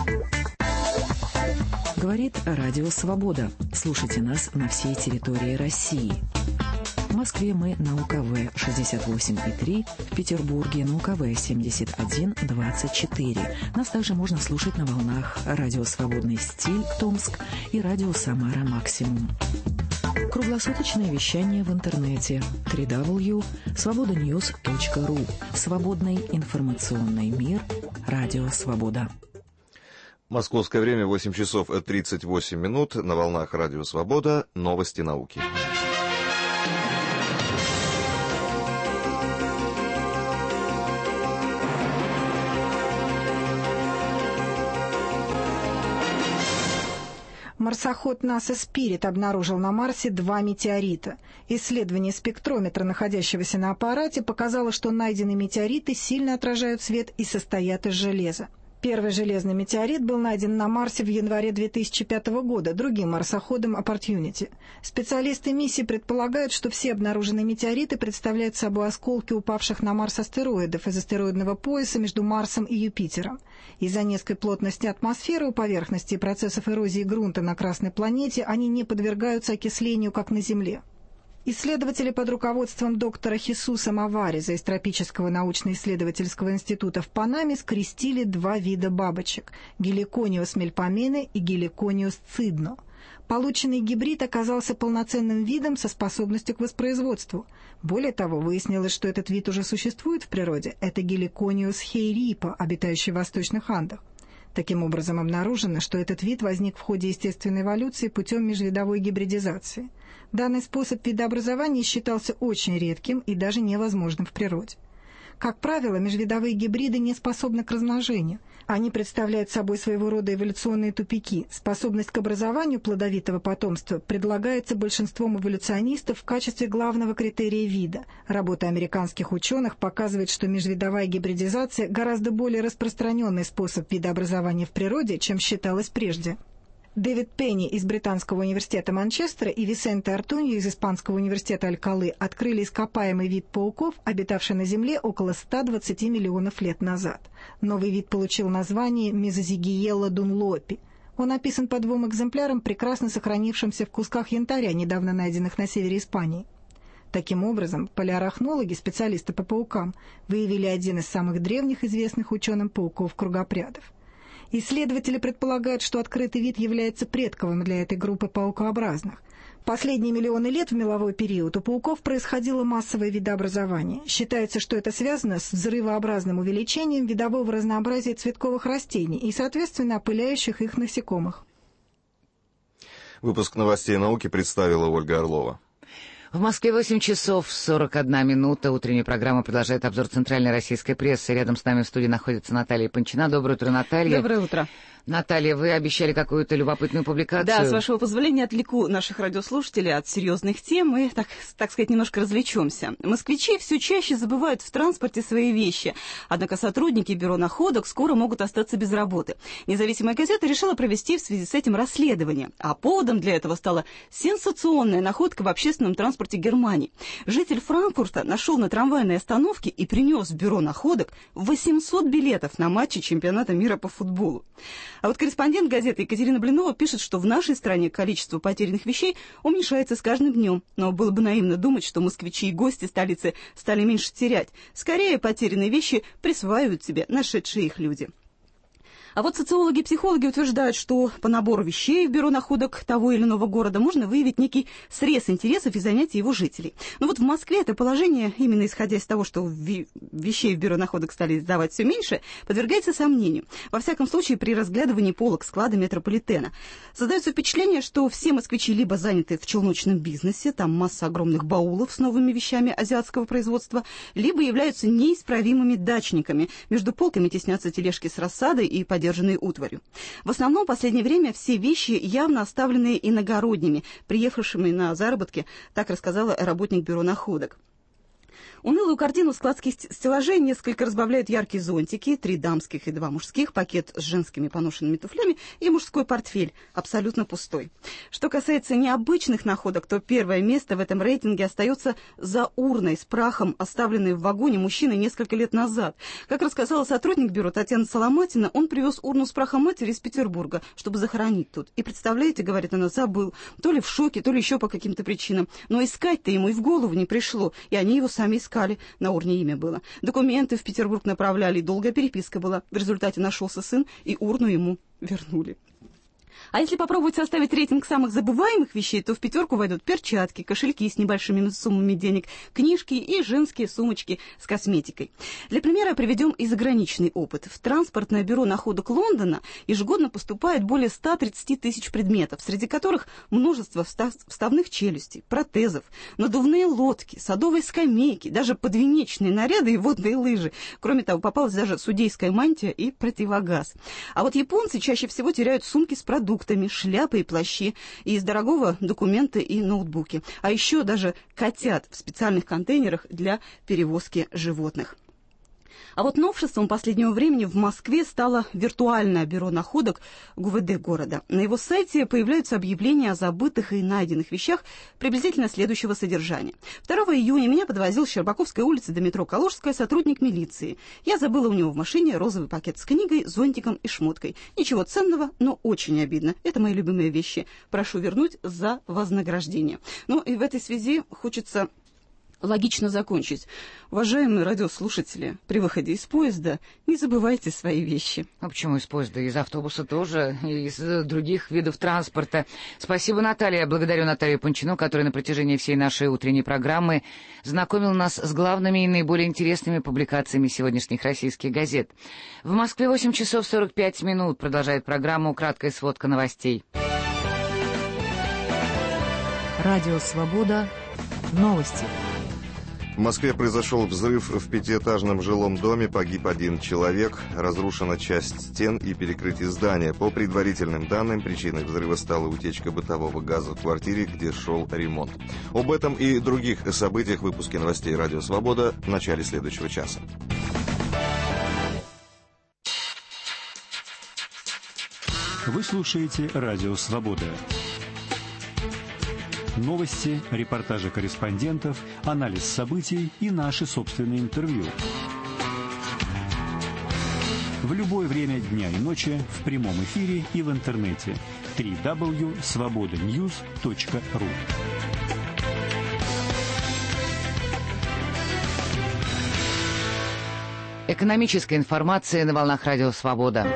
Speaker 11: Говорит Радио Свобода. Слушайте нас на всей территории России. В Москве мы на У Ка Вэ шестьдесят восемь и три, в Петербурге на У Ка Вэ семьдесят один двадцать четыре. Нас также можно слушать на волнах радио «Свободный стиль» Томск и радио «Самара Максимум». Круглосуточное вещание в интернете дабл ю дабл ю дабл ю точка свобода ньюс точка ру. Свободный информационный мир. Радио «Свобода».
Speaker 3: Московское время восемь часов тридцать восемь минут. На волнах радио «Свобода». Новости науки.
Speaker 27: Марсоход НАСА «Спирит» обнаружил на Марсе два метеорита. Исследование спектрометра, находящегося на аппарате, показало, что найденные метеориты сильно отражают свет и состоят из железа. Первый железный метеорит был найден на Марсе в январе две тысячи пятого года другим марсоходом «Opportunity». Специалисты миссии предполагают, что все обнаруженные метеориты представляют собой осколки упавших на Марс астероидов из астероидного пояса между Марсом и Юпитером. Из-за низкой плотности атмосферы у поверхности и процессов эрозии грунта на Красной планете они не подвергаются окислению, как на Земле. Исследователи под руководством доктора Хесуса Мавариза из Тропического научно-исследовательского института в Панаме скрестили два вида бабочек – Геликониус мельпомене и Геликониус цидно. Полученный гибрид оказался полноценным видом со способностью к воспроизводству. Более того, выяснилось, что этот вид уже существует в природе. Это Геликониус хейрипа, обитающий в восточных Андах. Таким образом, обнаружено, что этот вид возник в ходе естественной эволюции путем межвидовой гибридизации. Данный способ видообразования считался очень редким и даже невозможным в природе. Как правило, межвидовые гибриды не способны к размножению. Они представляют собой своего рода эволюционные тупики. Способность к образованию плодовитого потомства предлагается большинством эволюционистов в качестве главного критерия вида. Работа американских ученых показывает, что межвидовая гибридизация гораздо более распространенный способ видообразования в природе, чем считалось прежде. Дэвид Пенни из Британского университета Манчестера и Висенте Артуньо из Испанского университета Алькалы открыли ископаемый вид пауков, обитавший на Земле около ста двадцати миллионов лет назад. Новый вид получил название Мезозигиелла дунлопи. Он описан по двум экземплярам, прекрасно сохранившимся в кусках янтаря, недавно найденных на севере Испании. Таким образом, палеоарахнологи, специалисты по паукам, выявили один из самых древних известных ученым пауков-кругопрядов. Исследователи предполагают, что открытый вид является предковым для этой группы паукообразных. Последние миллионы лет в меловой период у пауков происходило массовое видообразование. Считается, что это связано с взрывообразным увеличением видового разнообразия цветковых растений и, соответственно, опыляющих их насекомых.
Speaker 3: Выпуск новостей науки представила Ольга Орлова.
Speaker 2: В Москве восемь часов сорок одна минута. Утренняя программа продолжает обзор центральной российской прессы. Рядом с нами в студии находится Наталья Панчина. Доброе утро, Наталья.
Speaker 5: Доброе утро.
Speaker 2: Наталья, вы обещали какую-то любопытную публикацию.
Speaker 5: Да, с вашего позволения отвлеку наших радиослушателей от серьезных тем и, так, так сказать, немножко развлечемся. Москвичи все чаще забывают в транспорте свои вещи. Однако сотрудники бюро находок скоро могут остаться без работы. Независимая газета решила провести в связи с этим расследование. А поводом для этого стала сенсационная находка в общественном транспорте Германии. Житель Франкфурта нашел на трамвайной остановке и принес в бюро находок восемьсот билетов на матчи чемпионата мира по футболу. А вот корреспондент газеты Екатерина Блинова пишет, что в нашей стране количество потерянных вещей уменьшается с каждым днем. Но было бы наивно думать, что москвичи и гости столицы стали меньше терять. Скорее, потерянные вещи присваивают себе нашедшие их люди. А вот социологи и психологи утверждают, что по набору вещей в бюро находок того или иного города можно выявить некий срез интересов и занятий его жителей. Но вот в Москве это положение, именно исходя из того, что вещей в бюро находок стали сдавать все меньше, подвергается сомнению. Во всяком случае, при разглядывании полок склада метрополитена. Создается впечатление, что все москвичи либо заняты в челночном бизнесе, там масса огромных баулов с новыми вещами азиатского производства, либо являются неисправимыми дачниками. Между полками теснятся тележки с рассадой и поддержанной утварью. В основном в последнее время все вещи явно оставлены иногородними, приехавшими на заработки, так рассказала работник бюро находок. Унылую картину складских стеллажей несколько разбавляют яркие зонтики, три дамских и два мужских, пакет с женскими поношенными туфлями и мужской портфель, абсолютно пустой. Что касается необычных находок, то первое место в этом рейтинге остается за урной с прахом, оставленной в вагоне мужчиной несколько лет назад. Как рассказала сотрудник бюро Татьяна Соломатина, он привез урну с прахом матери из Петербурга, чтобы захоронить тут. И представляете, говорит она, забыл, то ли в шоке, то ли еще по каким-то причинам. Но искать-то ему и в голову не пришло, и они его сами искали. На урне имя было. Документы в Петербург направляли, и долгая переписка была. В результате нашелся сын, и урну ему вернули. А если попробовать составить рейтинг самых забываемых вещей, то в пятерку войдут перчатки, кошельки с небольшими суммами денег, книжки и женские сумочки с косметикой. Для примера приведем и заграничный опыт. В транспортное бюро находок Лондона ежегодно поступает более ста тридцати тысяч предметов, среди которых множество вставных челюстей, протезов, надувные лодки, садовые скамейки, даже подвенечные наряды и водные лыжи. Кроме того, попалась даже судейская мантия и противогаз. А вот японцы чаще всего теряют сумки с продуктами, шляпы и плащи, и из дорогого документы и ноутбуки. А еще даже котят в специальных контейнерах для перевозки животных. А вот новшеством последнего времени в Москве стало виртуальное бюро находок ГУВД города. На его сайте появляются объявления о забытых и найденных вещах приблизительно следующего содержания. второго июня меня подвозил с Щербаковской улицы до метро Калужская сотрудник милиции. Я забыла у него в машине розовый пакет с книгой, зонтиком и шмоткой. Ничего ценного, но очень обидно. Это мои любимые вещи. Прошу вернуть за вознаграждение. Ну и в этой связи хочется логично закончить. Уважаемые радиослушатели, при выходе из поезда не забывайте свои вещи.
Speaker 2: А почему из поезда? Из автобуса тоже, и из других видов транспорта. Спасибо, Наталья. Я благодарю Наталью Панчину, которая на протяжении всей нашей утренней программы знакомила нас с главными и наиболее интересными публикациями сегодняшних российских газет. В Москве восемь часов сорок пять минут. Продолжает программу «Краткая сводка новостей».
Speaker 11: Радио «Свобода». Новости.
Speaker 3: В Москве произошел взрыв в пятиэтажном жилом доме, погиб один человек, разрушена часть стен и перекрытие здания. По предварительным данным, причиной взрыва стала утечка бытового газа в квартире, где шел ремонт. Об этом и других событиях в выпуске новостей «Радио Свобода» в начале следующего часа.
Speaker 6: Вы слушаете «Радио Свобода». Новости, репортажи корреспондентов, анализ событий и наши собственные интервью. В любое время дня и ночи, в прямом эфире и в интернете. дабл ю дабл ю дабл ю точка свобода ньюс точка ру.
Speaker 2: Экономическая информация на волнах Радио Свобода.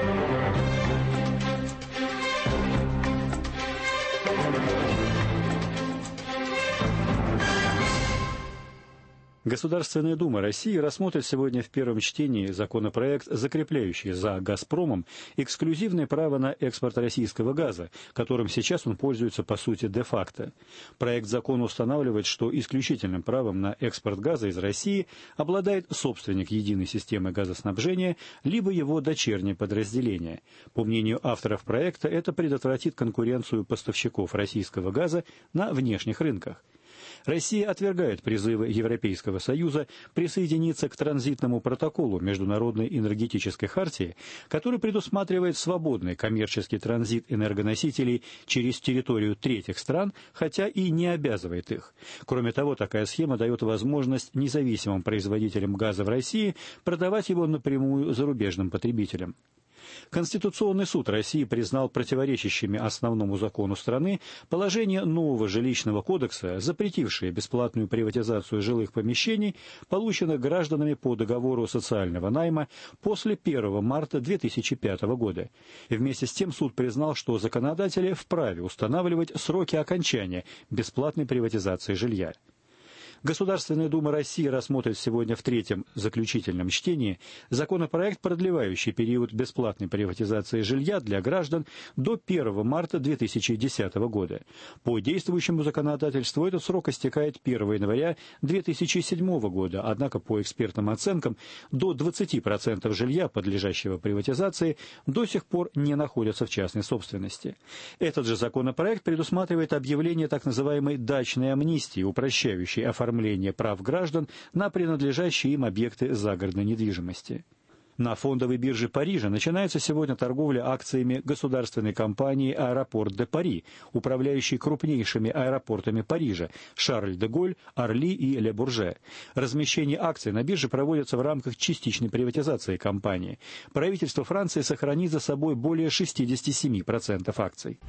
Speaker 6: Государственная Дума России рассмотрит сегодня в первом чтении законопроект, закрепляющий за «Газпромом» эксклюзивное право на экспорт российского газа, которым сейчас он пользуется по сути де-факто. Проект закона устанавливает, что исключительным правом на экспорт газа из России обладает собственник единой системы газоснабжения, либо его дочернее подразделение. По мнению авторов проекта, это предотвратит конкуренцию поставщиков российского газа на внешних рынках. Россия отвергает призывы Европейского Союза присоединиться к транзитному протоколу Международной энергетической хартии, который предусматривает свободный коммерческий транзит энергоносителей через территорию третьих стран, хотя и не обязывает их. Кроме того, такая схема дает возможность независимым производителям газа в России продавать его напрямую зарубежным потребителям. Конституционный суд России признал противоречащими основному закону страны положение нового жилищного кодекса, запретившее бесплатную приватизацию жилых помещений, полученных гражданами по договору социального найма после первого марта две тысячи пятого года. И вместе с тем суд признал, что законодатели вправе устанавливать сроки окончания бесплатной приватизации жилья. Государственная Дума России рассмотрит сегодня в третьем заключительном чтении законопроект, продлевающий период бесплатной приватизации жилья для граждан до первого марта две тысячи десятого года. По действующему законодательству этот срок истекает первого января две тысячи седьмого года, однако по экспертным оценкам до двадцати процентов жилья, подлежащего приватизации, до сих пор не находятся в частной собственности. Этот же законопроект предусматривает объявление так называемой дачной амнистии, упрощающей оформление оформление прав граждан на принадлежащие им объекты загородной недвижимости. На фондовой бирже Парижа начинается сегодня торговля акциями государственной компании «Аэропорт де Пари», управляющей крупнейшими аэропортами Парижа – Шарль-де-Голь, Орли и Ле-Бурже. Размещение акций на бирже проводится в рамках частичной приватизации компании. Правительство Франции сохранит за собой более шестидесяти семи процентов акций.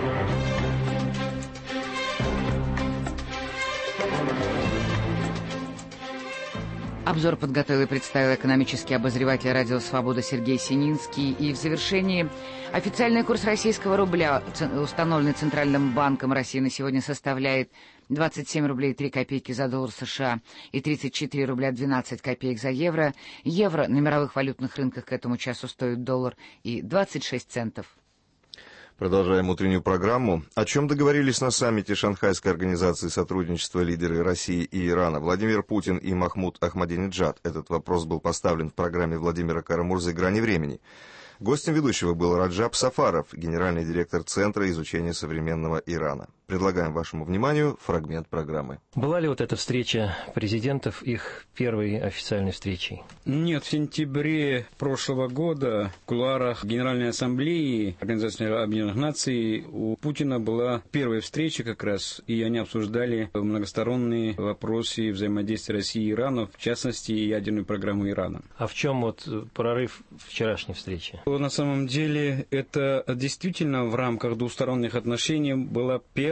Speaker 2: Обзор подготовил и представил экономический обозреватель «Радио Свобода» Сергей Сининский. И в завершении официальный курс российского рубля, установленный Центральным банком России, на сегодня составляет двадцать семь рублей три копейки за доллар США и тридцать четыре рубля двенадцать копеек за евро. Евро на мировых валютных рынках к этому часу стоит доллар и двадцать шесть центов.
Speaker 3: Продолжаем утреннюю программу. О чем договорились на саммите Шанхайской организации сотрудничества лидеры России и Ирана Владимир Путин и Махмуд Ахмадинеджад? Этот вопрос был поставлен в программе Владимира Карамурзы «Грани времени». Гостем ведущего был Раджаб Сафаров, генеральный директор Центра изучения современного Ирана. Предлагаем вашему вниманию фрагмент программы.
Speaker 7: Была ли вот эта встреча президентов их первой официальной встречей?
Speaker 8: Нет, в сентябре прошлого года в кулуарах Генеральной Ассамблеи Организации Объединенных Наций у Путина была первая встреча как раз, и они обсуждали многосторонние вопросы взаимодействия России и Ирана, в частности, ядерную программу Ирана.
Speaker 7: А в чем вот прорыв вчерашней встречи?
Speaker 8: На самом деле, это действительно в рамках двусторонних отношений была первая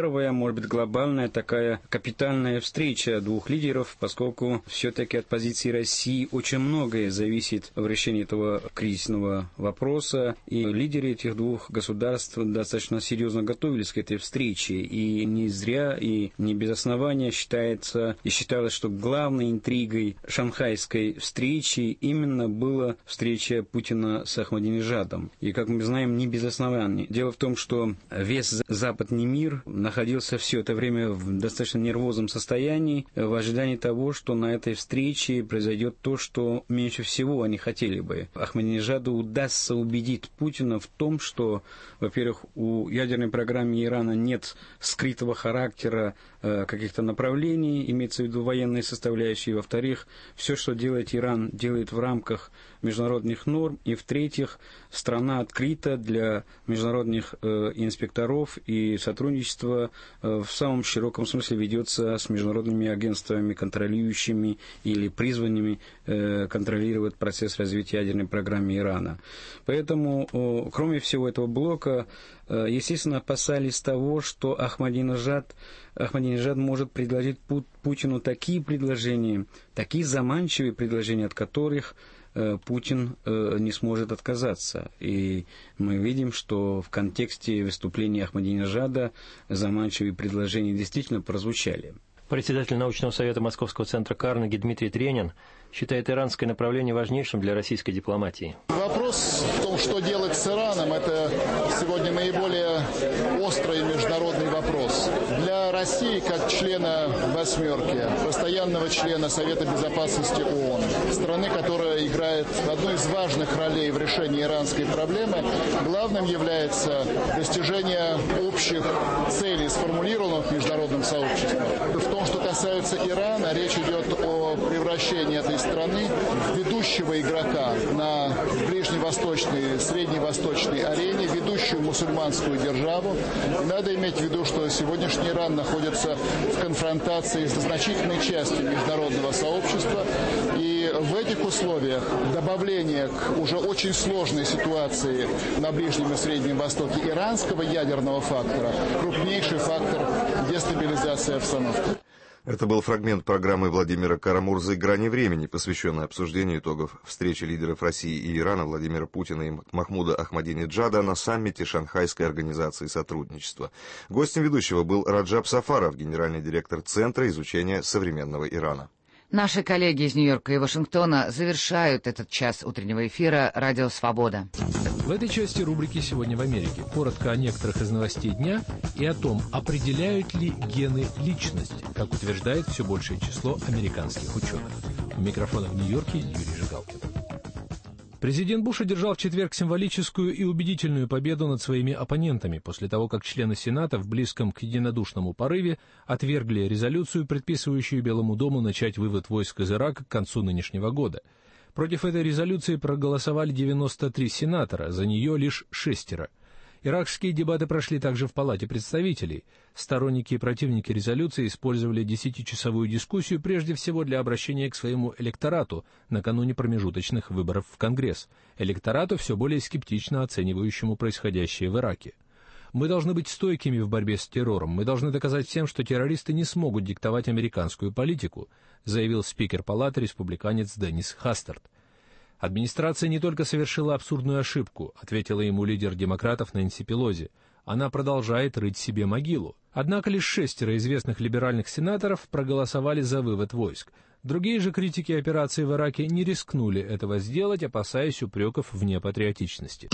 Speaker 8: первая, может быть, глобальная такая капитальная встреча двух лидеров, поскольку все-таки от позиции России очень многое зависит в решении этого кризисного вопроса, и лидеры этих двух государств достаточно серьезно готовились к этой встрече, и не зря, и не без основания считается, и считалось, что главной интригой шанхайской встречи именно была встреча Путина с Ахмадинежадом. И, как мы знаем, не без оснований. Дело в том, что весь западный мир находился все это время в достаточно нервозном состоянии, в ожидании того, что на этой встрече произойдет то, что меньше всего они хотели бы. Ахмадинежаду удастся убедить Путина в том, что, во-первых, у ядерной программы Ирана нет скрытого характера э, каких-то направлений, имеется в виду военные составляющие, во-вторых, все, что делает Иран, делает в рамках международных норм, и, в-третьих, страна открыта для международных э, инспекторов, и сотрудничество э, в самом широком смысле ведется с международными агентствами, контролирующими или призванными э, контролировать процесс развития ядерной программы Ирана. Поэтому, э, кроме всего этого блока, э, естественно, опасались того, что Ахмадинежад, Ахмадинежад может предложить Пу- Путину такие предложения, такие заманчивые предложения, от которых Путин э, не сможет отказаться. И мы видим, что в контексте выступления Ахмадинежада заманчивые предложения действительно прозвучали.
Speaker 7: Председатель научного совета Московского центра Карнеги Дмитрий Тренин считает иранское направление важнейшим для российской дипломатии.
Speaker 9: Вопрос в том, что делать с Ираном, это сегодня наиболее острый международный вопрос. Для России, как члена «восьмерки», постоянного члена Совета Безопасности ООН, страны, которая играет одну из важных ролей в решении иранской проблемы, главным является достижение общих целей, сформулированных международным сообществом. В том, что касается Ирана, речь идет о превращении этой страны в ведущего игрока на ближневосточной, средневосточной арене, ведущую мусульманскую державу. И надо иметь в виду, что сегодняшний Иран находится в конфронтации с значительной частью международного сообщества. И в этих условиях добавление к уже очень сложной ситуации на Ближнем и Среднем Востоке иранского ядерного фактора – крупнейший фактор дестабилизации обстановки.
Speaker 3: Это был фрагмент программы Владимира Карамурзы «Грани времени», посвященной обсуждению итогов встречи лидеров России и Ирана Владимира Путина и Махмуда Ахмадинеджада на саммите Шанхайской организации сотрудничества. Гостем ведущего был Раджаб Сафаров, генеральный директор Центра изучения современного Ирана.
Speaker 2: Наши коллеги из Нью-Йорка и Вашингтона завершают этот час утреннего эфира «Радио Свобода».
Speaker 15: В этой части рубрики «Сегодня в Америке» коротко о некоторых из новостей дня и о том, определяют ли гены личность, как утверждает все большее число американских ученых. У микрофона в Нью-Йорке Юрий Жигалкин. Президент Буш одержал в четверг символическую и убедительную победу над своими оппонентами после того, как члены Сената в близком к единодушному порыве отвергли резолюцию, предписывающую Белому дому начать вывод войск из Ирака к концу нынешнего года. Против этой резолюции проголосовали девяносто три сенатора, за нее лишь шестеро. Иракские дебаты прошли также в Палате представителей. Сторонники и противники резолюции использовали десятичасовую дискуссию прежде всего для обращения к своему электорату накануне промежуточных выборов в Конгресс, электорату, все более скептично оценивающему происходящее в Ираке. «Мы должны быть стойкими в борьбе с террором. Мы должны доказать всем, что террористы не смогут диктовать американскую политику», заявил спикер Палаты республиканец Деннис Хастерт. «Администрация не только совершила абсурдную ошибку», ответила ему лидер демократов Нэнси Пелози. «Она продолжает рыть себе могилу». Однако лишь шестеро известных либеральных сенаторов проголосовали за вывод войск. Другие же критики операции в Ираке не рискнули этого сделать, опасаясь упреков в непатриотичности.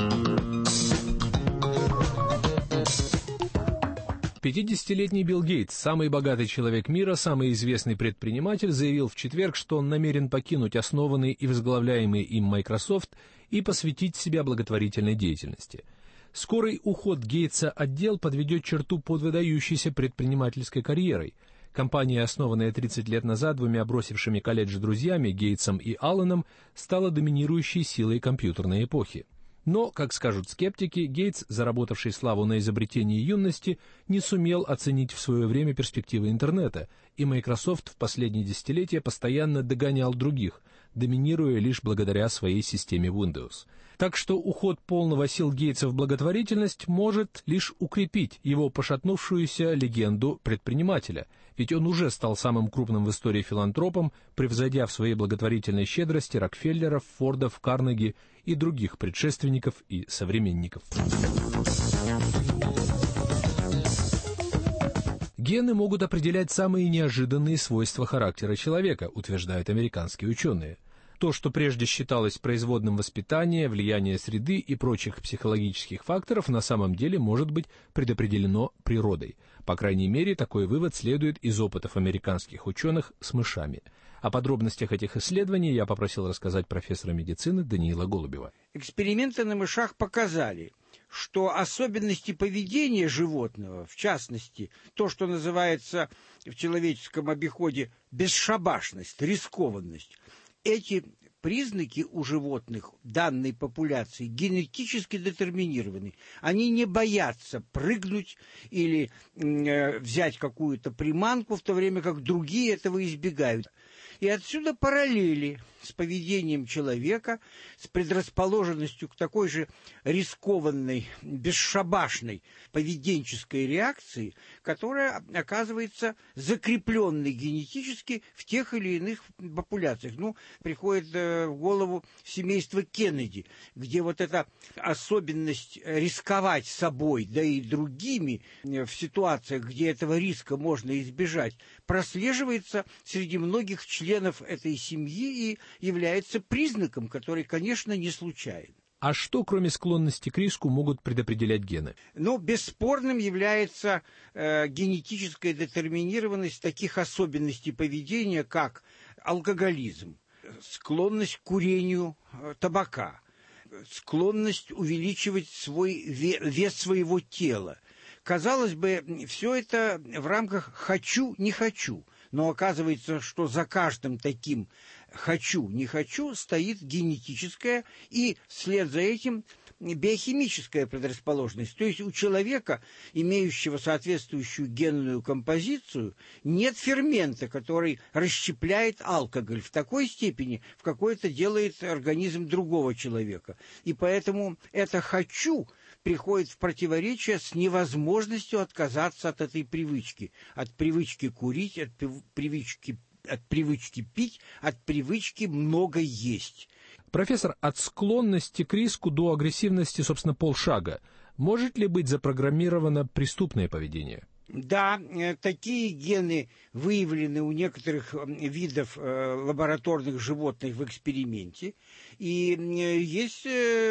Speaker 15: пятидесятилетний Билл Гейтс, самый богатый человек мира, самый известный предприниматель, заявил в четверг, что он намерен покинуть основанный и возглавляемый им Microsoft и посвятить себя благотворительной деятельности. Скорый уход Гейтса от дел подведет черту под выдающейся предпринимательской карьерой. Компания, основанная тридцать лет назад двумя бросившими колледж друзьями Гейтсом и Алленом, стала доминирующей силой компьютерной эпохи. Но, как скажут скептики, Гейтс, заработавший славу на изобретении юности, не сумел оценить в свое время перспективы интернета, и Microsoft в последние десятилетия постоянно догонял других, доминируя лишь благодаря своей системе Windows. Так что уход полного сил Гейтса в благотворительность может лишь укрепить его пошатнувшуюся легенду предпринимателя, ведь он уже стал самым крупным в истории филантропом, превзойдя в своей благотворительной щедрости Рокфеллеров, Фордов, Карнеги и других предшественников и современников. Гены могут определять самые неожиданные свойства характера человека, утверждают американские ученые. То, что прежде считалось производным воспитания, влияния среды и прочих психологических факторов, на самом деле может быть предопределено природой. По крайней мере, такой вывод следует из опытов американских ученых с мышами. О подробностях этих исследований я попросил рассказать профессора медицины Даниила Голубева.
Speaker 1: Эксперименты на мышах показали, что особенности поведения животного, в частности, то, что называется в человеческом обиходе бесшабашность, рискованность, эти признаки у животных данной популяции генетически детерминированы. Они не боятся прыгнуть или э, взять какую-то приманку, в то время как другие этого избегают. И отсюда параллели с поведением человека, с предрасположенностью к такой же рискованной, бесшабашной поведенческой реакции, которая оказывается закрепленной генетически в тех или иных популяциях. Ну, приходит э, в голову семейство Кеннеди, где вот эта особенность рисковать собой, да и другими э, в ситуациях, где этого риска можно избежать, прослеживается среди многих членов этой семьи и является признаком, который, конечно, не случайен.
Speaker 15: А что, кроме склонности к риску, могут предопределять гены?
Speaker 1: Ну, бесспорным является э, генетическая детерминированность таких особенностей поведения, как алкоголизм, склонность к курению э, табака, склонность увеличивать свой вес, вес своего тела. Казалось бы, все это в рамках «хочу, не хочу». Но оказывается, что за каждым таким «хочу, не хочу» стоит генетическая и вслед за этим биохимическая предрасположенность. То есть у человека, имеющего соответствующую генную композицию, нет фермента, который расщепляет алкоголь в такой степени, в какой это делает организм другого человека. И поэтому это «хочу» приходит в противоречие с невозможностью отказаться от этой привычки. От привычки курить, от привычки, от привычки пить, от привычки много есть.
Speaker 15: Профессор, от склонности к риску до агрессивности, собственно, полшага. Может ли быть запрограммировано преступное поведение?
Speaker 1: Да, такие гены выявлены у некоторых видов лабораторных животных в эксперименте. И есть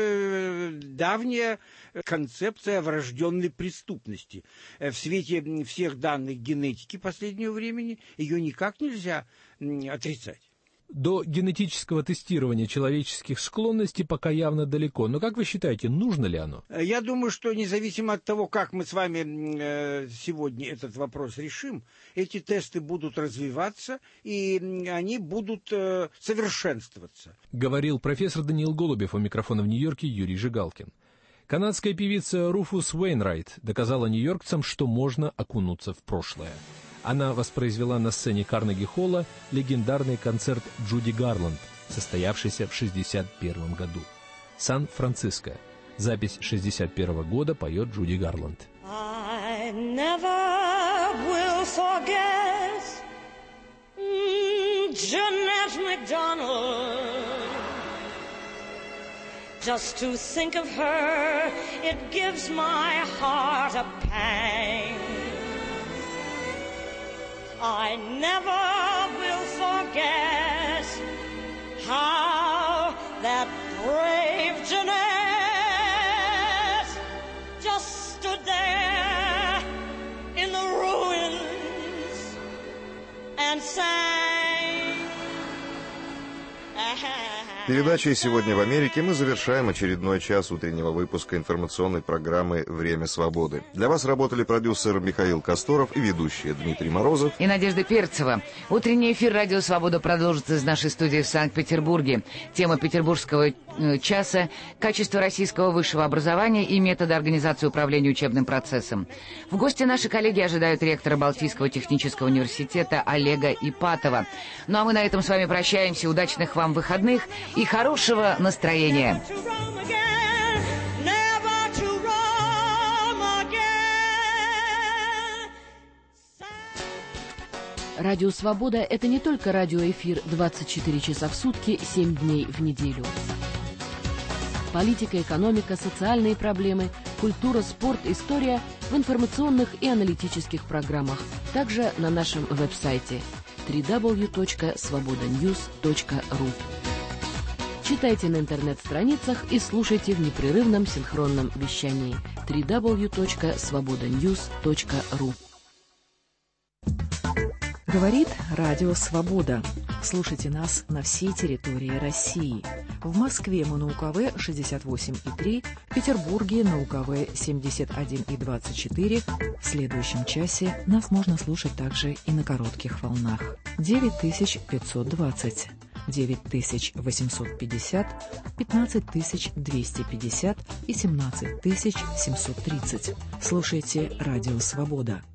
Speaker 1: давняя концепция врожденной преступности. В свете всех данных генетики последнего времени ее никак нельзя отрицать.
Speaker 15: До генетического тестирования человеческих склонностей пока явно далеко. Но как вы считаете, нужно ли оно?
Speaker 1: Я думаю, что независимо от того, как мы с вами сегодня этот вопрос решим, эти тесты будут развиваться, и они будут совершенствоваться.
Speaker 15: Говорил профессор Даниил Голубев, у микрофона в Нью-Йорке Юрий Жигалкин. Канадская певица Руфус Уэйнрайт доказала нью-йоркцам, что можно окунуться в прошлое. Она воспроизвела на сцене Карнеги-холла легендарный концерт Джуди Гарланд, состоявшийся в шестьдесят первом году. Сан-Франциско. Запись шестьдесят первого года, поет Джуди Гарланд.
Speaker 10: I never will forget Jeanette MacDonald. Just to think of her, it gives my heart a pang. I never will forget how that brave Jeanette just stood there in the ruins and sang.
Speaker 3: Передачей «Сегодня в Америке» мы завершаем очередной час утреннего выпуска информационной программы «Время свободы». Для вас работали продюсер Михаил Касторов и ведущие Дмитрий Морозов
Speaker 2: и Надежда Перцева. Утренний эфир «Радио Свобода» продолжится из нашей студии в Санкт-Петербурге. Тема петербургского часа – качество российского высшего образования и методы организации управления учебным процессом. В гости наши коллеги ожидают ректора Балтийского технического университета Олега Ипатова. Ну а мы на этом с вами прощаемся. Удачных вам выходных и хорошего настроения.
Speaker 4: Радио «Свобода» — это не только радиоэфир двадцать четыре часа в сутки, семь дней в неделю. Политика, экономика, социальные проблемы, культура, спорт, история в информационных и аналитических программах. Также на нашем веб-сайте дабл ю дабл ю дабл ю точка свобода ньюс точка ру. Читайте на интернет-страницах и слушайте в непрерывном синхронном вещании дабл ю дабл ю дабл ю точка свобода ньюс точка ру.
Speaker 11: Говорит Радио Свобода. Слушайте нас на всей территории России. В Москве мы на УКВ шестьдесят восемь и три, в Петербурге на УКВ семьдесят один и двадцать четыре. В следующем часе нас можно слушать также и на коротких волнах. девять тысяч пятьсот двадцать, девять тысяч восемьсот пятьдесят, пятнадцать тысяч двести пятьдесят и семнадцать тысяч семьсот тридцать. Слушайте Радио Свобода.